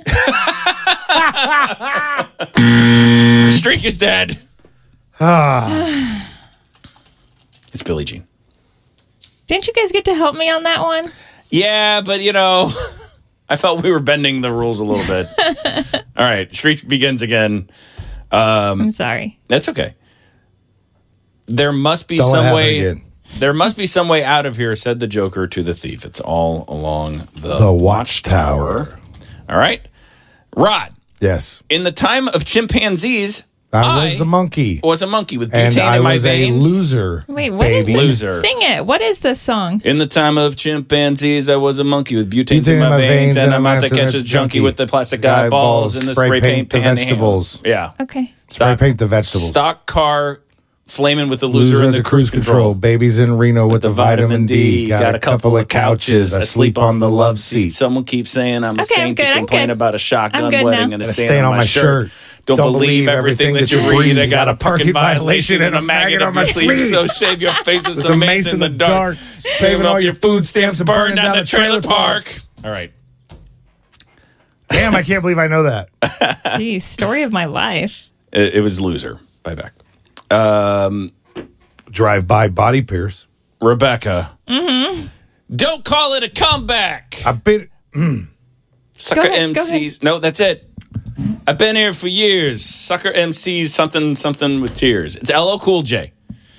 Speaker 1: Streak is dead.
Speaker 2: Ah.
Speaker 1: It's Billie Jean.
Speaker 3: Didn't you guys get to help me on that one?
Speaker 1: Yeah, but you know, I felt we were bending the rules a little bit. All right, Streak begins again. Um,
Speaker 3: I'm sorry.
Speaker 1: That's okay. There must be
Speaker 2: Don't let it
Speaker 1: some
Speaker 2: happen
Speaker 1: way.
Speaker 2: again.
Speaker 1: There must be some way out of here, said the Joker to the thief. It's all along the,
Speaker 2: The Watchtower.
Speaker 1: All right. Rod,
Speaker 2: Yes.
Speaker 1: in the time of chimpanzees,
Speaker 2: I was a monkey.
Speaker 1: was a monkey with
Speaker 2: And
Speaker 1: butane
Speaker 2: I
Speaker 1: in my
Speaker 2: was a
Speaker 1: veins.
Speaker 2: loser.
Speaker 3: Wait, what is
Speaker 2: baby.
Speaker 3: it?
Speaker 1: Loser.
Speaker 3: Sing it. What is this song?
Speaker 1: In the time of chimpanzees, I was a monkey with butane, in my, veins, and I'm out to catch a junkie with the plastic eyeballs and the spray paint
Speaker 2: the
Speaker 1: pan
Speaker 2: vegetables.
Speaker 1: handles. Yeah.
Speaker 3: Okay.
Speaker 2: Spray paint the vegetables.
Speaker 1: Stock car flaming with the loser,
Speaker 2: Loser
Speaker 1: in the cruise control.
Speaker 2: Babies in Reno with, the, vitamin D.
Speaker 1: Got a couple of couches. I sleep on the love seat. Someone keeps saying I'm a
Speaker 3: Okay, I'm
Speaker 1: saint to
Speaker 3: good, I'm
Speaker 1: complain
Speaker 3: good.
Speaker 1: about a shotgun
Speaker 3: I'm good
Speaker 1: wedding
Speaker 3: now.
Speaker 1: and a
Speaker 2: And a
Speaker 1: stain, on my shirt. Don't, believe everything that you read. I got a parking violation and a maggot on my sleeve. So shave your face with some mace in the dark. Saving all your food stamps and burning down the trailer park. All right.
Speaker 2: Damn, I can't believe I know that.
Speaker 3: Geez, story of my life.
Speaker 1: It, it was Loser by Beck. Um,
Speaker 2: Drive by body pierce.
Speaker 1: Rebecca.
Speaker 3: Mm-hmm.
Speaker 1: Don't call it a comeback.
Speaker 2: I've been.
Speaker 1: Sucker
Speaker 3: Go ahead, go
Speaker 1: M Cs. No, that's it. I've been here for years. Sucker M Cs, something, something with tears. It's L L Cool J.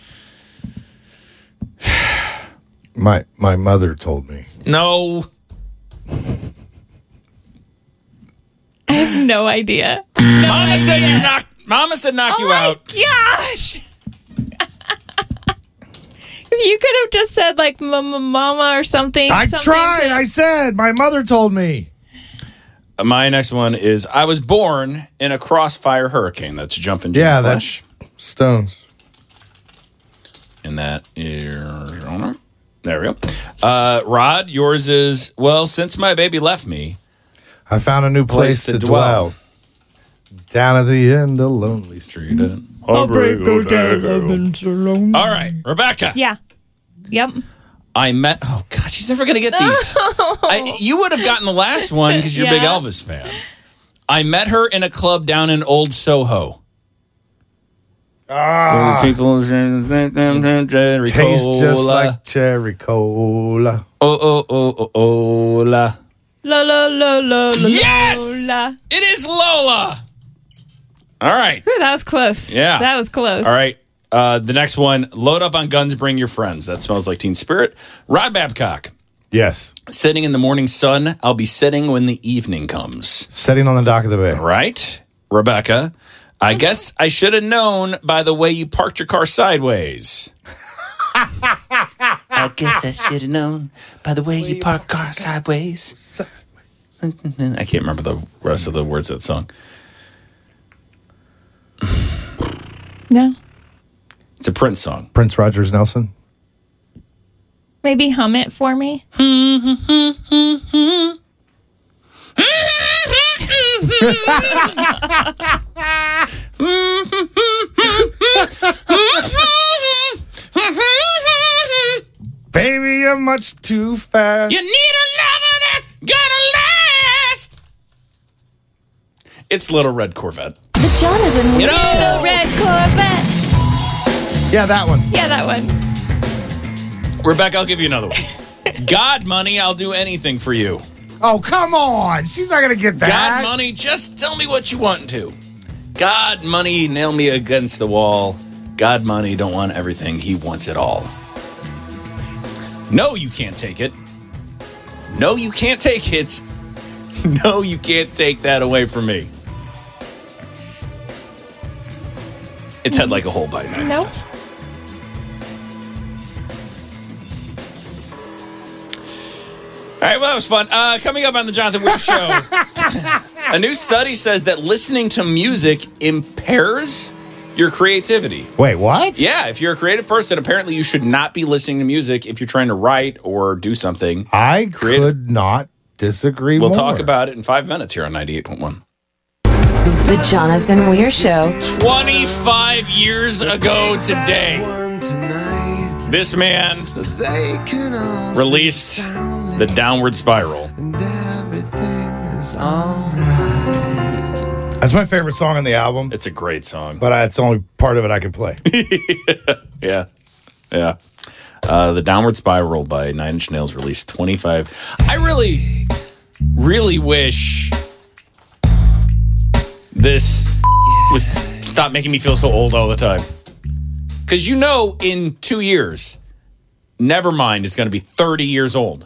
Speaker 2: My my mother told me.
Speaker 1: No.
Speaker 3: I have no idea.
Speaker 1: Mama said you knock. Mama said knock
Speaker 3: Oh
Speaker 1: you
Speaker 3: my
Speaker 1: out.
Speaker 3: gosh. If you could have just said like mama, mama or something.
Speaker 2: I
Speaker 3: something
Speaker 2: tried.
Speaker 3: to-
Speaker 2: I said. My mother told me.
Speaker 1: My next one is I was born in a crossfire hurricane. That's jumping. Jim
Speaker 2: Yeah,
Speaker 1: Flesh.
Speaker 2: that's Stones.
Speaker 1: And that is. There we go. Uh, Rod, yours is, well, since my baby left me.
Speaker 2: I found a new place,
Speaker 1: Place to
Speaker 2: to dwell. Down at the end of Lonely Street.
Speaker 3: I'll break her down.
Speaker 1: All right, Rebecca.
Speaker 3: Yeah. Yep.
Speaker 1: I met. Oh God, she's never gonna get these. I, you would have gotten the last one because you're a big
Speaker 3: Yeah.
Speaker 1: Elvis fan. I met her in a club down in Old Soho.
Speaker 2: Ah,
Speaker 1: People cherry
Speaker 2: tastes just
Speaker 1: cola.
Speaker 2: like cherry cola.
Speaker 1: Oh oh oh oh oh la.
Speaker 3: La la la la la.
Speaker 1: Yes!
Speaker 3: La.
Speaker 1: It is Lola. All right.
Speaker 3: Whew, that was close.
Speaker 1: Yeah.
Speaker 3: That was close.
Speaker 1: All right. Uh, the next one, load up on guns, bring your friends. That smells like Teen Spirit. Rod Babcock.
Speaker 2: Yes.
Speaker 1: Sitting in the morning sun, I'll be sitting when the evening comes.
Speaker 2: Sitting on the dock of the bay.
Speaker 1: Right? Rebecca, I guess I should have known by the way you parked your car sideways. I guess I should have known by the way you parked car sideways. I can't remember the rest of the words of that song.
Speaker 3: No.
Speaker 1: It's a Prince song.
Speaker 2: Prince Rogers Nelson.
Speaker 3: Maybe hum it for me.
Speaker 2: Baby, you're much too fast.
Speaker 1: You need a lover that's gonna last. It's Little Red Corvette.
Speaker 6: The Jonathan
Speaker 1: You
Speaker 6: Weir
Speaker 1: know-
Speaker 6: Show.
Speaker 3: Red Corvette.
Speaker 2: Yeah, that one.
Speaker 3: Yeah, that one.
Speaker 1: Rebecca, I'll give you another one. God money, I'll do anything for you.
Speaker 2: Oh, come on. She's not going to get that.
Speaker 1: God money, just tell me what you want to. God money, nail me against the wall. God money, don't want everything. He wants it all. No, you can't take it. No, you can't take it. No, you can't take that away from me. It's Head Like a Hole by Nine
Speaker 3: Nope.
Speaker 1: Inch Nails. All right, well, that was fun. Uh, coming up on the Jonathan Weir Show, a new study says that listening to music impairs your creativity.
Speaker 2: Wait, what?
Speaker 1: Yeah, if you're a creative person, apparently you should not be listening to music if you're trying to write or do something.
Speaker 2: I
Speaker 1: creative.
Speaker 2: could not disagree
Speaker 1: We'll
Speaker 2: more.
Speaker 1: talk about it in five minutes here on ninety-eight point one.
Speaker 6: The Jonathan Weir Show.
Speaker 1: twenty-five years ago today, this man released The Downward Spiral.
Speaker 2: That's my favorite song on the album,
Speaker 1: It's a great song.
Speaker 2: but I, it's the only part of it I can play.
Speaker 1: Yeah. Yeah. Uh, the Downward Spiral by Nine Inch Nails released twenty-five. I really, really wish this was stop making me feel so old all the time. Because you know, in two years, Nevermind is going to be thirty years old.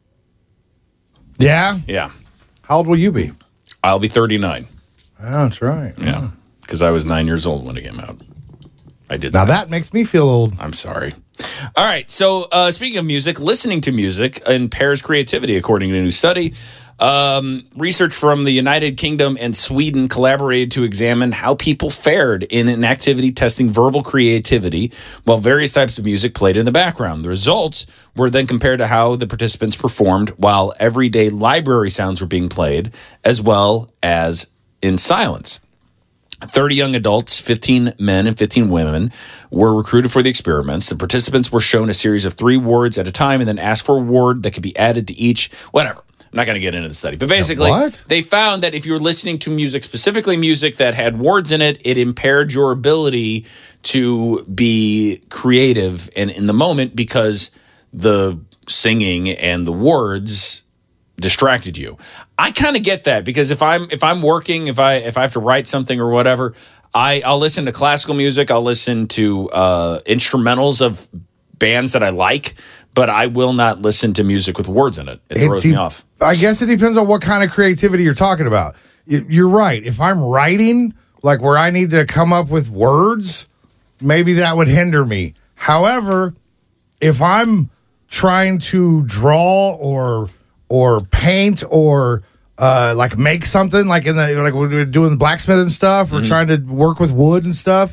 Speaker 2: Yeah?
Speaker 1: Yeah.
Speaker 2: How old will you be?
Speaker 1: I'll be thirty-nine.
Speaker 2: Oh, that's right.
Speaker 1: Yeah. Because I was nine years old when it came out. I did
Speaker 2: Now
Speaker 1: that.
Speaker 2: that makes me feel old.
Speaker 1: I'm sorry. All right. So, uh, speaking of music, listening to music impairs creativity, according to a new study. Um, research from the United Kingdom and Sweden collaborated to examine how people fared in an activity testing verbal creativity while various types of music played in the background. The results were then compared to how the participants performed while everyday library sounds were being played, as well as in silence. thirty young adults, fifteen men and fifteen women, were recruited for the experiments. The participants were shown a series of three words at a time and then asked for a word that could be added to each. Whatever. I'm not going to get into the study. But basically,
Speaker 2: What?
Speaker 1: they found that if you were listening to music, specifically music that had words in it, it impaired your ability to be creative and in the moment because the singing and the words distracted you. I kind of get that because if I'm if I'm working, if I if I have to write something or whatever, I I'll listen to classical music, I'll listen to uh, instrumentals of bands that I like, but I will not listen to music with words in it. It,
Speaker 2: It
Speaker 1: throws
Speaker 2: de-
Speaker 1: me off.
Speaker 2: I guess it depends on what kind of creativity you're talking about. You- You're right. If I'm writing, like where I need to come up with words, maybe that would hinder me. However, if I'm trying to draw or or paint or uh, like make something, like in the like when we're doing blacksmith and stuff, or
Speaker 1: Mm-hmm.
Speaker 2: trying to work with wood and stuff,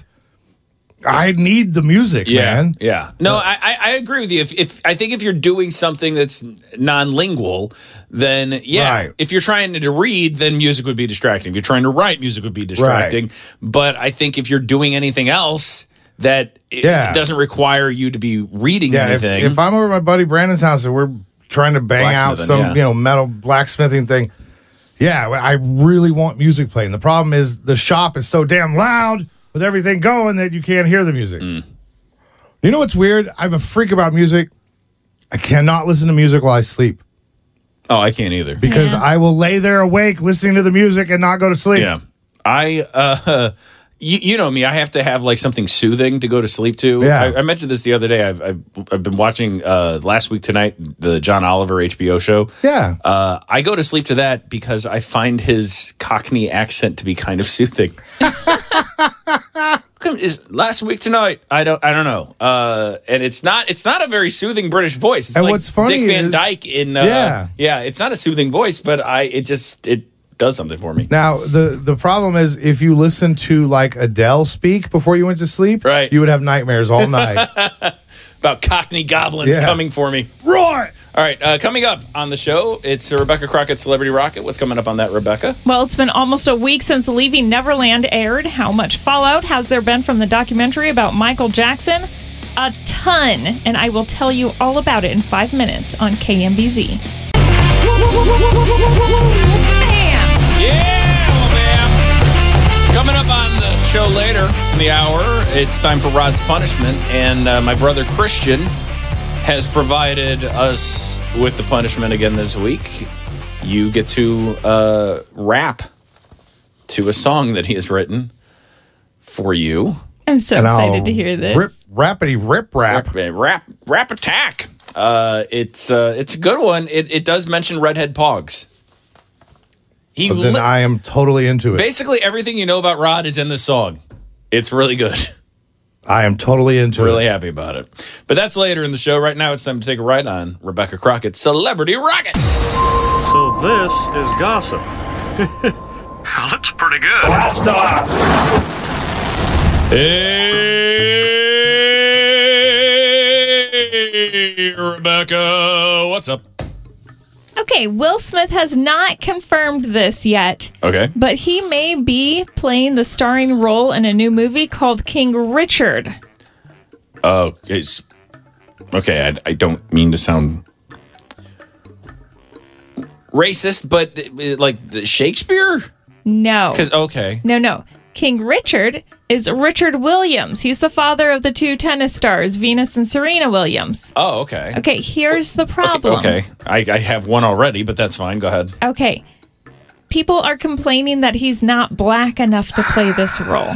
Speaker 2: I need the music,
Speaker 1: Yeah,
Speaker 2: man.
Speaker 1: yeah. No, I, I I agree with you. If, if I think if you're doing something that's non-lingual, then yeah.
Speaker 2: Right.
Speaker 1: If you're trying to read, then music would be distracting. If you're trying to write, music would be distracting. But I think if you're doing anything else that it,
Speaker 2: Yeah.
Speaker 1: it doesn't require you to be reading
Speaker 2: Yeah, if,
Speaker 1: anything.
Speaker 2: if I'm over at my buddy Brandon's house and we're trying to bang out
Speaker 1: Blacksmithing,
Speaker 2: some
Speaker 1: yeah.
Speaker 2: you know metal blacksmithing thing, yeah, I really want music playing. The problem is the shop is so damn loud with everything going that you can't hear the music.
Speaker 1: Mm.
Speaker 2: You know what's weird? I'm a freak about music. I cannot listen to music while I sleep
Speaker 1: oh, I can't either.
Speaker 2: because
Speaker 3: Yeah.
Speaker 2: I will lay there awake listening to the music and not go to sleep.
Speaker 1: Yeah. I, uh, you, you know me, I have to have like something soothing to go to sleep to.
Speaker 2: Yeah.
Speaker 1: I, I mentioned this the other day. I've, I've, I've been watching uh, last week tonight, the John Oliver H B O show.
Speaker 2: Yeah.
Speaker 1: Uh, I go to sleep to that because I find his Cockney accent to be kind of soothing. Come- Is last week tonight? I don't. I don't know. Uh, and it's not. It's not a very soothing British voice. It's
Speaker 2: And
Speaker 1: like
Speaker 2: what's funny
Speaker 1: Dick Van
Speaker 2: is-
Speaker 1: Dyke in. Uh,
Speaker 2: Yeah.
Speaker 1: yeah. It's not a soothing voice, but I. It just it does something for me.
Speaker 2: Now the the problem is if you listen to like Adele speak before you went to sleep,
Speaker 1: Right.
Speaker 2: you would have nightmares all night.
Speaker 1: About Cockney goblins
Speaker 2: Yeah.
Speaker 1: coming for me.
Speaker 2: Right.
Speaker 1: All right, uh, coming up on the show, it's Rebecca Crockett Celebrity Rocket. What's coming up on that, Rebecca?
Speaker 3: Well, it's been almost a week since Leaving Neverland aired. How much fallout has there been from the documentary about Michael Jackson? A ton. And I will tell you all about it in five minutes on K M B Z. Bam!
Speaker 1: Yeah, well, man. Coming up on the show later in the hour, it's time for Rod's Punishment. And uh, my brother Christian has provided us with the punishment again this week. You get to uh, rap to a song that he has written for you.
Speaker 3: I'm so
Speaker 2: And
Speaker 3: excited
Speaker 2: I'll
Speaker 3: to hear this.
Speaker 2: Rip, rappity rip rap.
Speaker 1: Rap, rap, rap attack. Uh, it's uh, it's a good one. It it does mention Redhead Pogs. He
Speaker 2: But then
Speaker 1: li-
Speaker 2: I am totally into it.
Speaker 1: basically everything you know about Rod is in this song. It's really good.
Speaker 2: I am totally into
Speaker 1: Really
Speaker 2: it.
Speaker 1: happy about it. But that's later in the show. Right now, it's time to take a ride on Rebecca Crockett's Celebrity Rocket.
Speaker 12: So this is gossip. That's pretty good.
Speaker 10: Blast off!
Speaker 1: Hey, Rebecca, what's up?
Speaker 3: Okay, Will Smith has not confirmed this yet,
Speaker 1: Okay.
Speaker 3: but he may be playing the starring role in a new movie called King Richard.
Speaker 1: Oh, it's okay. I, I don't mean to sound racist, but uh, like the Shakespeare.
Speaker 3: No.
Speaker 1: Because okay,
Speaker 3: No, no. King Richard is Richard Williams. He's the father of the two tennis stars, Venus and Serena Williams.
Speaker 1: oh okay,
Speaker 3: Okay, here's the problem.
Speaker 1: okay. I, I have one already, but that's fine. Go ahead.
Speaker 3: Okay. People are complaining that he's not black enough to play this role.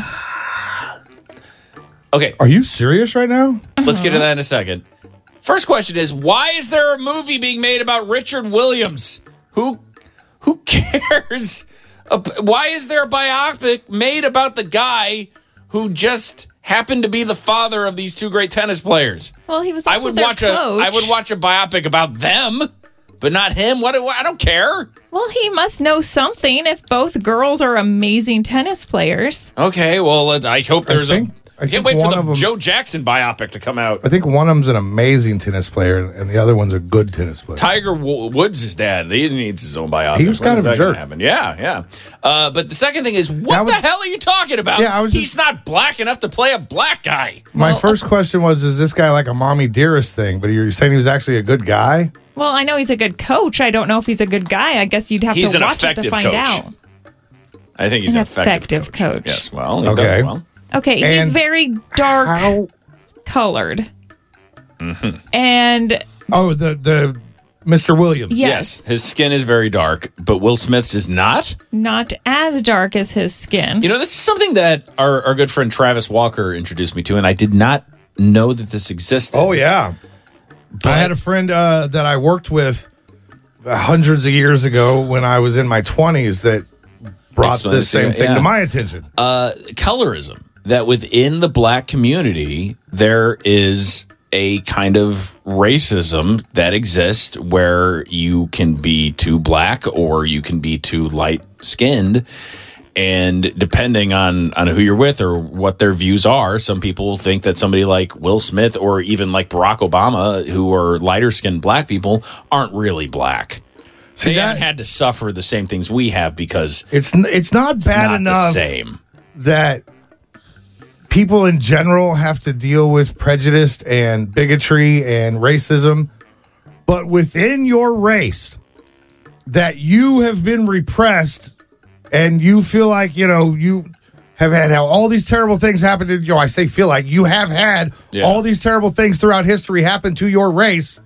Speaker 1: Okay,
Speaker 2: Are you serious right now?
Speaker 1: let's get to that in a second. First question is, why is there a movie being made about Richard Williams? Who who cares? Uh, Why is there a biopic made about the guy who just happened to be the father of these two great tennis players?
Speaker 3: Well, he was
Speaker 1: I
Speaker 3: also
Speaker 1: would
Speaker 3: their
Speaker 1: watch
Speaker 3: coach.
Speaker 1: a I would watch a biopic about them, but not him. What? what I don't care.
Speaker 3: Well, he must know something if both girls are amazing tennis players.
Speaker 1: Okay, well, uh, I hope there's
Speaker 2: think-
Speaker 1: a.
Speaker 2: I
Speaker 1: I can't
Speaker 2: think
Speaker 1: wait for
Speaker 2: one
Speaker 1: the
Speaker 2: of 'em-
Speaker 1: Joe Jackson biopic to come out.
Speaker 2: I think one of them's an amazing tennis player, and the other one's a good tennis player.
Speaker 1: Tiger Wo- Woods' dad. He needs his own biopic.
Speaker 2: He was
Speaker 1: When
Speaker 2: kind
Speaker 1: is
Speaker 2: of a
Speaker 1: that gonna
Speaker 2: jerk.
Speaker 1: happen? Yeah, yeah. Uh, but the second thing is, what
Speaker 2: That was-
Speaker 1: the hell are you talking about?
Speaker 2: Yeah, I was
Speaker 1: He's
Speaker 2: just-
Speaker 1: not black enough to play a black guy.
Speaker 2: My first question was, is this guy like a mommy dearest thing? But you're saying he was actually a good guy?
Speaker 3: Well, I know he's a good coach. I don't know if he's a good guy. I guess you'd have
Speaker 1: He's
Speaker 3: to
Speaker 1: an
Speaker 3: watch it to
Speaker 1: effective
Speaker 3: find
Speaker 1: coach.
Speaker 3: out.
Speaker 1: I think he's
Speaker 3: An
Speaker 1: an effective,
Speaker 3: effective coach.
Speaker 1: Yes, well, he
Speaker 2: Okay.
Speaker 1: does well.
Speaker 3: Okay, he's
Speaker 2: And
Speaker 3: very dark
Speaker 2: How?
Speaker 3: colored.
Speaker 1: Mm-hmm.
Speaker 3: And
Speaker 2: Oh, the the Mister Williams.
Speaker 3: Yes.
Speaker 1: Yes, his skin is very dark, but Will Smith's is not.
Speaker 3: not as dark as his skin.
Speaker 1: You know, this is something that our, our good friend Travis Walker introduced me to, and I did not know that this existed.
Speaker 2: Oh yeah. I had a friend uh, that I worked with hundreds of years ago when I was in my twenties that brought
Speaker 1: Explain
Speaker 2: this
Speaker 1: it to
Speaker 2: same
Speaker 1: you,
Speaker 2: thing
Speaker 1: yeah.
Speaker 2: to my attention.
Speaker 1: uh, colorism, that within the black community there is a kind of racism that exists where you can be too black or you can be too light skinned, and depending on on who you're with or what their views are, some people think that somebody like Will Smith or even like Barack Obama, who are lighter skinned black people, aren't really black.
Speaker 2: See,
Speaker 1: They
Speaker 2: that-
Speaker 1: haven't had to suffer the same things we have because
Speaker 2: It's n- it's not
Speaker 1: it's
Speaker 2: bad
Speaker 1: not
Speaker 2: enough
Speaker 1: the same.
Speaker 2: that people in general have to deal with prejudice and bigotry and racism, but within your race that you have been repressed and you feel like, you know, you have had all these terrible things happen to you. I say feel like you have had
Speaker 1: Yeah.
Speaker 2: all these terrible things throughout history happen to your race,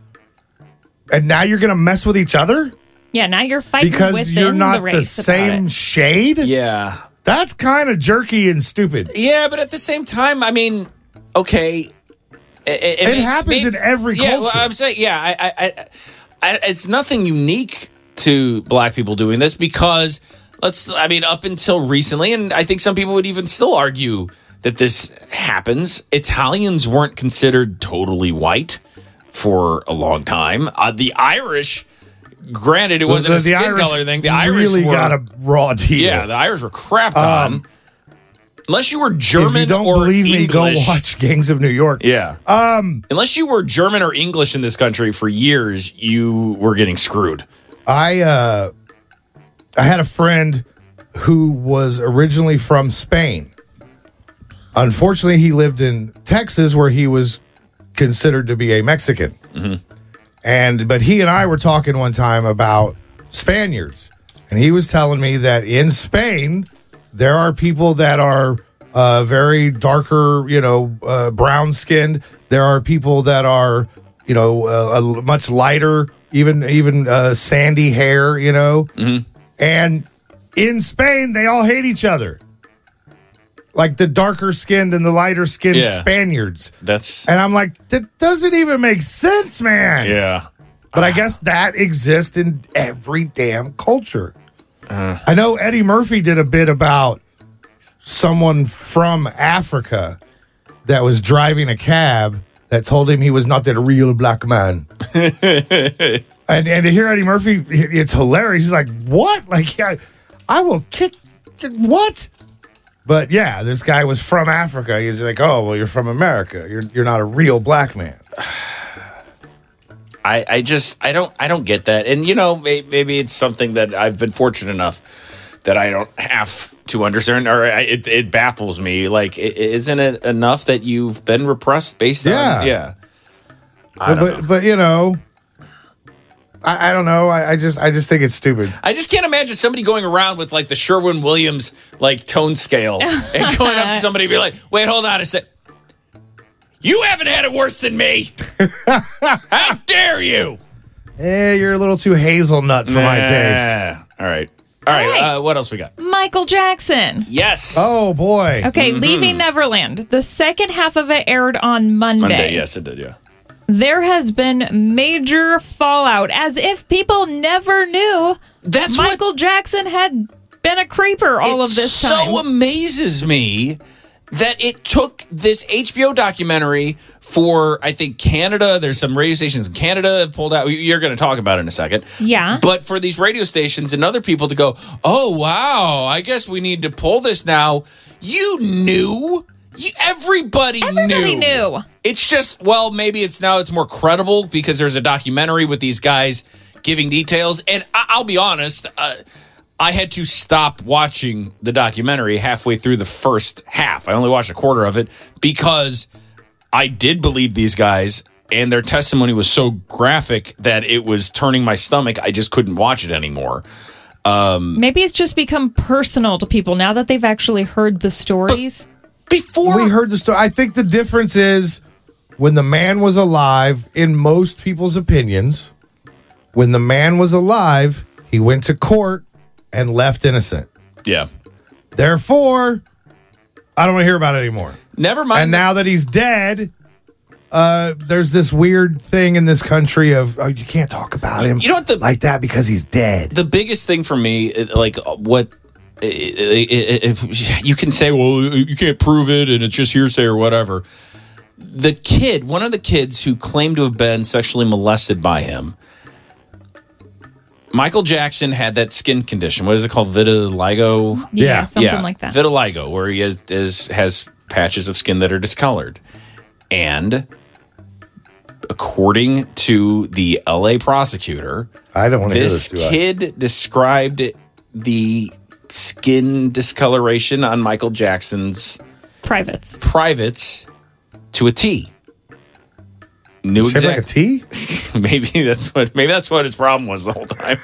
Speaker 2: and now you're going to mess with each other
Speaker 3: Yeah, now you're fighting
Speaker 2: because
Speaker 3: within
Speaker 2: you're not
Speaker 3: the,
Speaker 2: the,
Speaker 3: race about
Speaker 2: same
Speaker 3: it.
Speaker 2: shade.
Speaker 1: Yeah.
Speaker 2: That's kind of jerky and stupid.
Speaker 1: Yeah, but at the same time, I mean, okay, it, it,
Speaker 2: It
Speaker 1: may-
Speaker 2: happens
Speaker 1: may-
Speaker 2: in every
Speaker 1: yeah, well,
Speaker 2: culture.
Speaker 1: I'm saying, yeah, I, I, I, I, it's nothing unique to black people doing this because let's, I mean, up until recently, and I think some people would even still argue that this happens. Italians weren't considered totally white for a long time. Uh, the Irish. Granted, it wasn't
Speaker 2: the,
Speaker 1: a skin
Speaker 2: Irish
Speaker 1: color thing. The Irish
Speaker 2: really
Speaker 1: were,
Speaker 2: got a raw deal.
Speaker 1: yeah, the Irish were crapped
Speaker 2: Um,
Speaker 1: on. Unless you were German
Speaker 2: if you don't
Speaker 1: or
Speaker 2: believe me,
Speaker 1: English.
Speaker 2: go watch Gangs of New York.
Speaker 1: Yeah.
Speaker 2: Um,
Speaker 1: Unless you were German or English in this country for years, you were getting screwed.
Speaker 2: I uh, I had a friend who was originally from Spain. Unfortunately, he lived in Texas, where he was considered to be a Mexican.
Speaker 1: Mm-hmm.
Speaker 2: And but he and I were talking one time about Spaniards, and he was telling me that in Spain there are people that are uh, very darker, you know, uh, brown skinned. There are people that are, you know, uh, a much lighter, even even uh, sandy hair, you know.
Speaker 1: Mm-hmm.
Speaker 2: And in Spain, they all hate each other. like the darker skinned and the lighter skinned
Speaker 1: Yeah.
Speaker 2: Spaniards.
Speaker 1: That's
Speaker 2: And I'm like, that doesn't even make sense, man.
Speaker 1: yeah.
Speaker 2: But I guess that exists in every damn culture.
Speaker 1: Uh,
Speaker 2: I know Eddie Murphy did a bit about someone from Africa that was driving a cab that told him he was not that real black man. and and to hear Eddie Murphy, it's hilarious. He's like, what? Like, yeah, I will kick, what? But yeah, this guy was from Africa. He's like, oh, well, you're from America. You're you're not a real black man.
Speaker 1: I, I just I don't I don't get that, and you know may, maybe it's something that I've been fortunate enough that I don't have to understand, or I, it, it baffles me. Like, i- isn't it enough that you've been repressed based
Speaker 2: Yeah.
Speaker 1: on yeah? I
Speaker 2: But
Speaker 1: don't
Speaker 2: but,
Speaker 1: know.
Speaker 2: but you know, I, I don't know. I, I just I just think it's stupid.
Speaker 1: I just can't imagine somebody going around with like the Sherwin Williams like tone scale and going up to somebody and be like, "Wait, hold on a sec. You haven't had it worse than me. How dare you?"
Speaker 2: Eh, you're a little too hazelnut for my taste.
Speaker 1: Yeah. All right. All right.
Speaker 3: All right.
Speaker 1: Uh, what else we got?
Speaker 3: Michael Jackson.
Speaker 1: Yes.
Speaker 2: Oh boy.
Speaker 3: Okay, Leaving Neverland. The second half of it aired on Monday.
Speaker 1: Monday. Yes, it did. Yeah.
Speaker 3: There has been major fallout, as if people never knew
Speaker 1: That's
Speaker 3: Michael Jackson had been a creeper all
Speaker 1: it
Speaker 3: of this time.
Speaker 1: so amazes me that it took this H B O documentary for, I think, Canada. There's some radio stations in Canada that pulled out. You're going to talk about it in a second.
Speaker 3: Yeah.
Speaker 1: But for these radio stations and other people to go, oh, wow, I guess we need to pull this now. You knew. You, everybody,
Speaker 3: Everybody
Speaker 1: knew.
Speaker 3: knew.
Speaker 1: It's just, well, maybe it's now it's more credible because there's a documentary with these guys giving details. And I, I'll be honest, uh, I had to stop watching the documentary halfway through the first half. I only watched a quarter of it because I did believe these guys, and their testimony was so graphic that it was turning my stomach. I just couldn't watch it anymore. Um,
Speaker 3: Maybe it's just become personal to people now that they've actually heard the stories.
Speaker 1: Before
Speaker 2: we heard the story, I think the difference is when the man was alive, in most people's opinions, when the man was alive, he went to court and left innocent.
Speaker 1: Yeah.
Speaker 2: Therefore, I don't want to hear about it anymore.
Speaker 1: Never mind.
Speaker 2: And now that he's dead, uh, there's this weird thing in this country of, oh, you can't talk about him
Speaker 1: You know what the-
Speaker 2: like that because he's dead.
Speaker 1: The biggest thing for me, it- like what it, it, it, you can say, well, you can't prove it and it's just hearsay or whatever. The kid, one of the kids who claimed to have been sexually molested by him, Michael Jackson had that skin condition. What is it called? Vitiligo?
Speaker 3: Yeah,
Speaker 2: Yeah.
Speaker 3: something like that.
Speaker 1: Vitiligo, where he is, has patches of skin that are discolored. And according to the L A prosecutor,
Speaker 2: I don't want to hear
Speaker 1: this
Speaker 2: this, do I?
Speaker 1: kid described the skin discoloration on Michael Jackson's
Speaker 3: Privates.
Speaker 1: privates to a T. Knew
Speaker 2: Shaped like a
Speaker 1: exactly.
Speaker 2: T?
Speaker 1: Maybe that's what. Maybe that's what his problem was the whole time.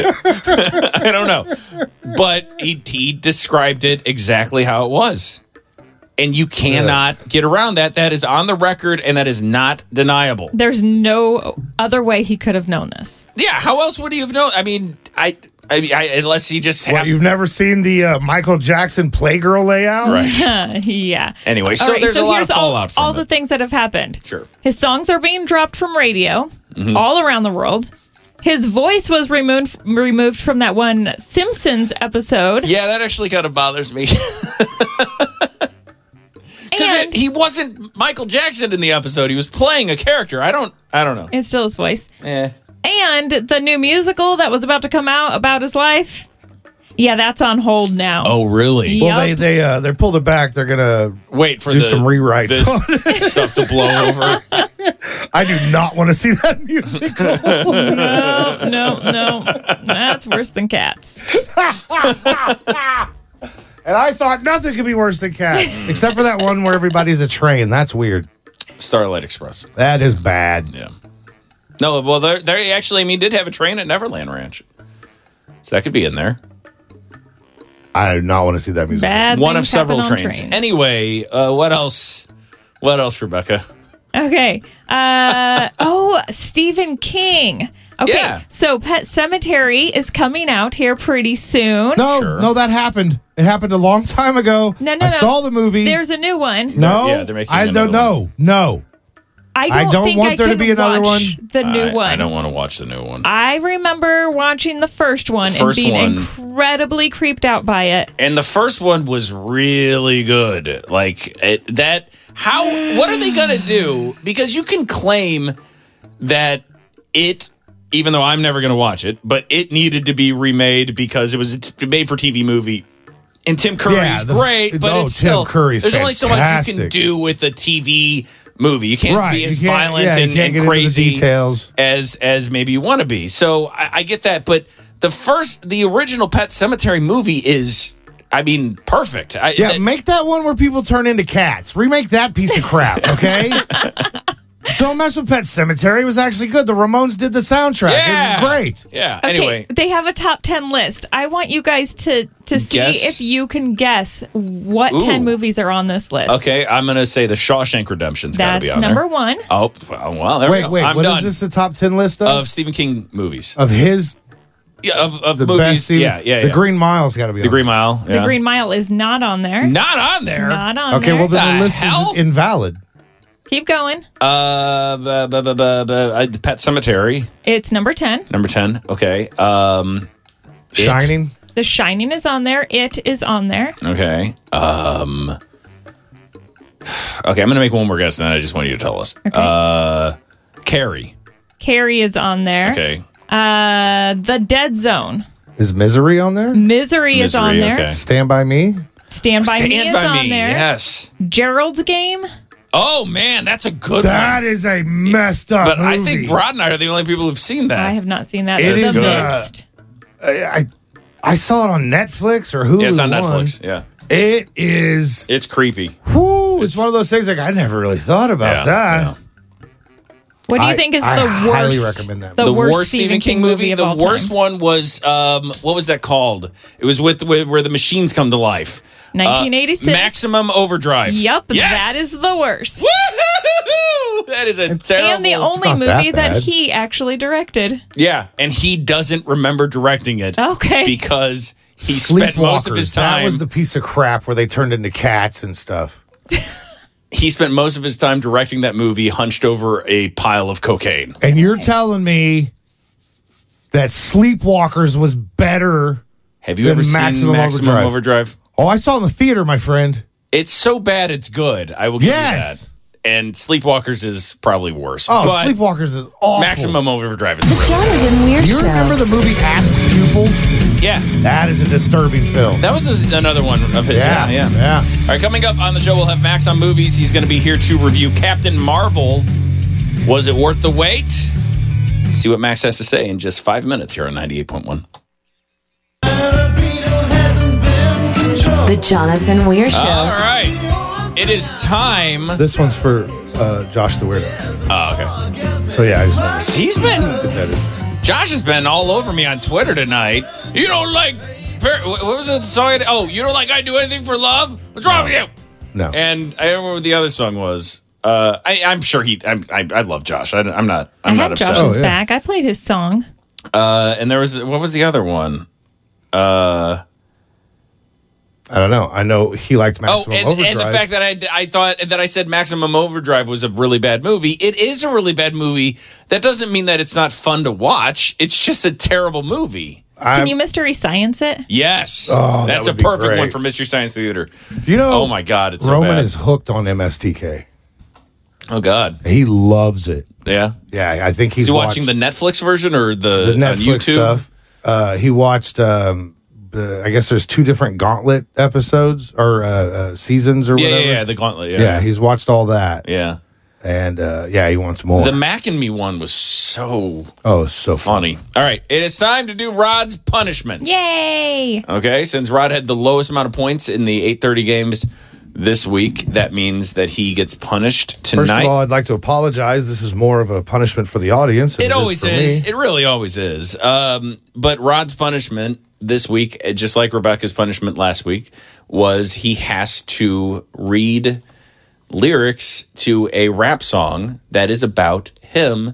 Speaker 1: I don't know, but he he described it exactly how it was, and you cannot get around that. That is on the record, and that is not deniable.
Speaker 3: There's no other way he could have known this.
Speaker 1: Yeah, how else would he have known? I mean, I, I, mean, I unless he just
Speaker 2: What,
Speaker 1: had.
Speaker 2: you've never seen the uh, Michael Jackson Playgirl layout?
Speaker 1: Right.
Speaker 3: yeah.
Speaker 1: Anyway, so
Speaker 3: All right,
Speaker 1: there's a lot
Speaker 3: here's
Speaker 1: of
Speaker 3: all,
Speaker 1: fallout from
Speaker 3: all
Speaker 1: it.
Speaker 3: the things that have happened.
Speaker 1: Sure.
Speaker 3: His songs are being dropped from radio
Speaker 1: Mhm.
Speaker 3: all around the world. His voice was removed removed from that one Simpsons episode.
Speaker 1: Yeah, that actually kind of bothers me. Because he wasn't Michael Jackson in the episode. He was playing a character. I don't. I don't know.
Speaker 3: It's still his voice.
Speaker 1: Eh.
Speaker 3: And the new musical that was about to come out about his life. Yeah, that's on hold now.
Speaker 1: Oh, really?
Speaker 2: Well,
Speaker 3: Yep.
Speaker 2: they they uh, they pulled it back. They're gonna
Speaker 1: Wait for
Speaker 2: do
Speaker 1: the,
Speaker 2: some rewrites.
Speaker 1: this stuff to blow over.
Speaker 2: I do not want to see that musical.
Speaker 3: No, no, no. That's worse than Cats.
Speaker 2: And I thought nothing could be worse than Cats, except for that one where everybody's a train. That's weird.
Speaker 1: Starlight Express.
Speaker 2: That is bad.
Speaker 1: Yeah. No, well, they they actually, I mean, did have a train at Neverland Ranch, so that could be in there.
Speaker 2: I do not want to see that musical.
Speaker 3: Bad
Speaker 1: One of
Speaker 3: things
Speaker 1: several
Speaker 3: happen on
Speaker 1: trains.
Speaker 3: trains.
Speaker 1: Anyway, uh, what else? What else, Rebecca?
Speaker 3: Okay. Uh, oh, Stephen King Okay,
Speaker 1: Yeah.
Speaker 3: so Pet Cemetery is coming out here pretty soon.
Speaker 2: No,
Speaker 1: Sure.
Speaker 2: no, that happened. It happened a long time ago.
Speaker 3: No, no,
Speaker 2: I
Speaker 3: no.
Speaker 2: saw the movie.
Speaker 3: There's a new one.
Speaker 2: no,
Speaker 1: Yeah, they're making
Speaker 2: I
Speaker 1: another
Speaker 2: don't know. No.
Speaker 3: I don't,
Speaker 2: I don't
Speaker 3: think
Speaker 2: want
Speaker 3: I
Speaker 2: there to
Speaker 3: can
Speaker 2: be another
Speaker 3: watch
Speaker 2: one.
Speaker 3: The new
Speaker 1: I,
Speaker 3: one.
Speaker 1: I don't want to watch the new one.
Speaker 3: I remember watching the first one
Speaker 1: The first
Speaker 3: and being
Speaker 1: one-
Speaker 3: incredibly creeped out by it.
Speaker 1: And the first one was really good. Like it, that. How? What are they gonna do? Because you can claim that it, even though I'm never gonna watch it, but it needed to be remade because it was a made for T V movie. And Tim Curry's
Speaker 2: Yeah, the-
Speaker 1: great, but
Speaker 2: oh,
Speaker 1: it's
Speaker 2: Tim
Speaker 1: still
Speaker 2: Curry's
Speaker 1: there's only so much you can
Speaker 2: fantastic.
Speaker 1: do with a T V movie. You can't
Speaker 2: Right,
Speaker 1: be as
Speaker 2: you can't-
Speaker 1: violent
Speaker 2: yeah, you
Speaker 1: and,
Speaker 2: can't
Speaker 1: and
Speaker 2: get into the
Speaker 1: crazy
Speaker 2: details.
Speaker 1: as as maybe you want to be. So I, I get that, but the first, the original Pet Cemetery movie is, I mean, perfect. I,
Speaker 2: Yeah,
Speaker 1: that-
Speaker 2: make that one where people turn into cats. Remake that piece of crap, okay? Don't mess with Pet Cemetery. It was actually good. The Ramones did the soundtrack.
Speaker 1: Yeah.
Speaker 2: It was great.
Speaker 1: Yeah.
Speaker 3: Okay,
Speaker 1: Anyway,
Speaker 3: they have a top ten list. I want you guys to to see
Speaker 1: Guess.
Speaker 3: if you can guess what
Speaker 1: Ooh.
Speaker 3: ten movies are on this list.
Speaker 1: okay, I'm gonna say the Shawshank Redemption's got to
Speaker 3: That's
Speaker 1: be on
Speaker 3: number
Speaker 1: there.
Speaker 3: one.
Speaker 1: Oh, well, there we
Speaker 2: Wait,
Speaker 1: go.
Speaker 2: wait.
Speaker 1: I'm
Speaker 2: What
Speaker 1: done.
Speaker 2: is this, the top ten list of?
Speaker 1: Of Stephen King movies.
Speaker 2: Of his,
Speaker 1: Yeah, of, of
Speaker 2: the
Speaker 1: movies.
Speaker 2: best. Stephen-
Speaker 1: yeah, yeah,
Speaker 2: The
Speaker 1: yeah.
Speaker 2: Green Mile's got to be
Speaker 1: The
Speaker 2: on
Speaker 1: Green Mile.
Speaker 3: The
Speaker 1: yeah.
Speaker 3: Green Mile is not on there.
Speaker 1: Not on there.
Speaker 3: Not on
Speaker 2: Okay,
Speaker 3: there.
Speaker 2: well, then
Speaker 1: The
Speaker 2: the list
Speaker 1: hell?
Speaker 2: is invalid.
Speaker 3: Keep going.
Speaker 1: Uh, bu- bu- bu- bu- bu- uh, Pet Cemetery,
Speaker 3: It's number ten.
Speaker 1: number ten. Okay. Um, It.
Speaker 2: Shining.
Speaker 3: The Shining is on there. It is on there.
Speaker 1: Okay. Um. Okay, I'm gonna make one more guess, and then I just want you to tell us.
Speaker 3: Okay.
Speaker 1: Uh, Carrie.
Speaker 3: Carrie is on there.
Speaker 1: Okay.
Speaker 3: Uh, The Dead Zone.
Speaker 2: Is Misery on there?
Speaker 3: Misery, is on
Speaker 1: Misery,
Speaker 3: there.
Speaker 1: okay.
Speaker 2: Stand By Me?
Speaker 3: Stand by
Speaker 1: Stand
Speaker 3: Me is
Speaker 1: by
Speaker 3: on
Speaker 1: me.
Speaker 3: there.
Speaker 1: Yes.
Speaker 3: Gerald's Game.
Speaker 1: Oh man, that's a good
Speaker 2: That
Speaker 1: one.
Speaker 2: is a messed up
Speaker 1: But I
Speaker 2: movie.
Speaker 1: think Rod and I are the only people who've seen that.
Speaker 3: I have not seen that.
Speaker 2: It
Speaker 3: The
Speaker 2: is, uh,
Speaker 3: Mist.
Speaker 2: I, I I saw it on Netflix or Hulu.
Speaker 1: yeah, it's on
Speaker 2: One.
Speaker 1: Netflix. Yeah,
Speaker 2: It is.
Speaker 1: it's creepy.
Speaker 2: Whoo, it's one of those things like I never really thought about
Speaker 1: Yeah,
Speaker 2: that.
Speaker 1: yeah.
Speaker 3: What do you
Speaker 2: I-
Speaker 3: think is
Speaker 2: I
Speaker 3: the worst?
Speaker 2: highly recommend that
Speaker 3: The,
Speaker 1: The
Speaker 3: worst,
Speaker 1: worst Stephen King movie.
Speaker 3: of
Speaker 1: The
Speaker 3: all
Speaker 1: worst
Speaker 3: time.
Speaker 1: one was um, what was that called? It was with, with where the machines come to life.
Speaker 3: nineteen eighty-six.
Speaker 1: Uh, Maximum Overdrive.
Speaker 3: Yep,
Speaker 1: Yes!
Speaker 3: that is the worst.
Speaker 1: Woo-hoo-hoo-hoo! That is a terrible.
Speaker 3: And the only
Speaker 2: not
Speaker 3: movie
Speaker 2: that
Speaker 3: that,
Speaker 2: bad.
Speaker 3: he actually directed.
Speaker 1: Yeah, and he doesn't remember directing it.
Speaker 3: Okay.
Speaker 1: Because he spent most of his
Speaker 2: Sleepwalkers.
Speaker 1: time.
Speaker 2: That was the piece of crap where they turned into cats and stuff.
Speaker 1: he spent most of his time directing that movie, hunched over a pile of cocaine.
Speaker 2: And you're telling me that Sleepwalkers was better?
Speaker 1: Have you
Speaker 2: than
Speaker 1: ever seen
Speaker 2: Maximum
Speaker 1: Maximum
Speaker 2: Overdrive?
Speaker 1: Overdrive?
Speaker 2: Oh, I saw it in the theater, my friend.
Speaker 1: It's so bad it's good. I will give
Speaker 2: Yes.
Speaker 1: you that. And Sleepwalkers is probably worse.
Speaker 2: Oh,
Speaker 1: but
Speaker 2: Sleepwalkers is awful.
Speaker 1: Maximum Overdrive is
Speaker 6: The
Speaker 1: really
Speaker 6: Jonathan Weir
Speaker 2: Do you
Speaker 6: Show.
Speaker 2: remember the movie Apt Pupil?
Speaker 1: Yeah.
Speaker 2: That is a disturbing film.
Speaker 1: That was another one of his. Yeah, yeah.
Speaker 2: yeah.
Speaker 1: All right, coming up on the show, we'll have Max on movies. He's going to be here to review Captain Marvel. Was it worth the wait? See what Max has to say in just five minutes here on ninety-eight point one.
Speaker 6: The Jonathan Weir Show.
Speaker 1: All right. It is time.
Speaker 2: This one's for uh, Josh the Weirdo.
Speaker 1: Oh, okay.
Speaker 2: So yeah, I just wanted to
Speaker 1: He's been.
Speaker 2: get that in.
Speaker 1: Josh has been all over me on Twitter tonight. You don't like. What was it? The song? Oh, you don't like I Do Anything for Love? What's wrong with you?
Speaker 2: No.
Speaker 1: And I don't remember what the other song was. Uh, I, I'm sure he. I'm, I, I love Josh. I, I'm not. I'm
Speaker 3: I
Speaker 1: not
Speaker 3: had
Speaker 1: upset.
Speaker 3: Josh's
Speaker 2: Oh, yeah.
Speaker 3: back. I played his song.
Speaker 1: Uh, and there was what was the other one? Uh,
Speaker 2: I don't know. I know he liked
Speaker 1: oh,
Speaker 2: Maximum
Speaker 1: and,
Speaker 2: Overdrive.
Speaker 1: and the fact that I, I thought that I said Maximum Overdrive was a really bad movie. It is a really bad movie. That doesn't mean that it's not fun to watch. It's just a terrible movie.
Speaker 2: I'm-
Speaker 3: Can you Mystery Science it?
Speaker 1: Yes,
Speaker 2: Oh, that
Speaker 1: that's a
Speaker 2: would be
Speaker 1: perfect
Speaker 2: great.
Speaker 1: one for Mystery Science Theater.
Speaker 2: you know,
Speaker 1: Oh my God, it's so
Speaker 2: Roman
Speaker 1: bad.
Speaker 2: is hooked on M S T K.
Speaker 1: Oh God,
Speaker 2: He loves it.
Speaker 1: yeah.
Speaker 2: Yeah, I think he's
Speaker 1: Is he watching
Speaker 2: watched
Speaker 1: the Netflix version or the,
Speaker 2: the
Speaker 1: on
Speaker 2: Netflix
Speaker 1: YouTube?
Speaker 2: stuff. Uh, he watched. Um, the, I guess there's two different Gauntlet episodes or uh, uh, seasons or
Speaker 1: Yeah,
Speaker 2: whatever.
Speaker 1: yeah, yeah, the Gauntlet. Yeah,
Speaker 2: Yeah, he's watched all that,
Speaker 1: yeah.
Speaker 2: and uh, yeah, he wants more.
Speaker 1: The Mac and Me one was so
Speaker 2: oh, so funny.
Speaker 1: funny. All right, it is time to do Rod's punishment.
Speaker 3: Yay!
Speaker 1: Okay, since Rod had the lowest amount of points in the eight thirty games this week, that means that he gets punished tonight.
Speaker 2: First of all, I'd like to apologize. This is more of a punishment for the audience. than
Speaker 1: it always
Speaker 2: for
Speaker 1: is.
Speaker 2: me.
Speaker 1: It really always is. Um, but Rod's punishment this week, just like Rebecca's punishment last week, was he has to read lyrics to a rap song that is about him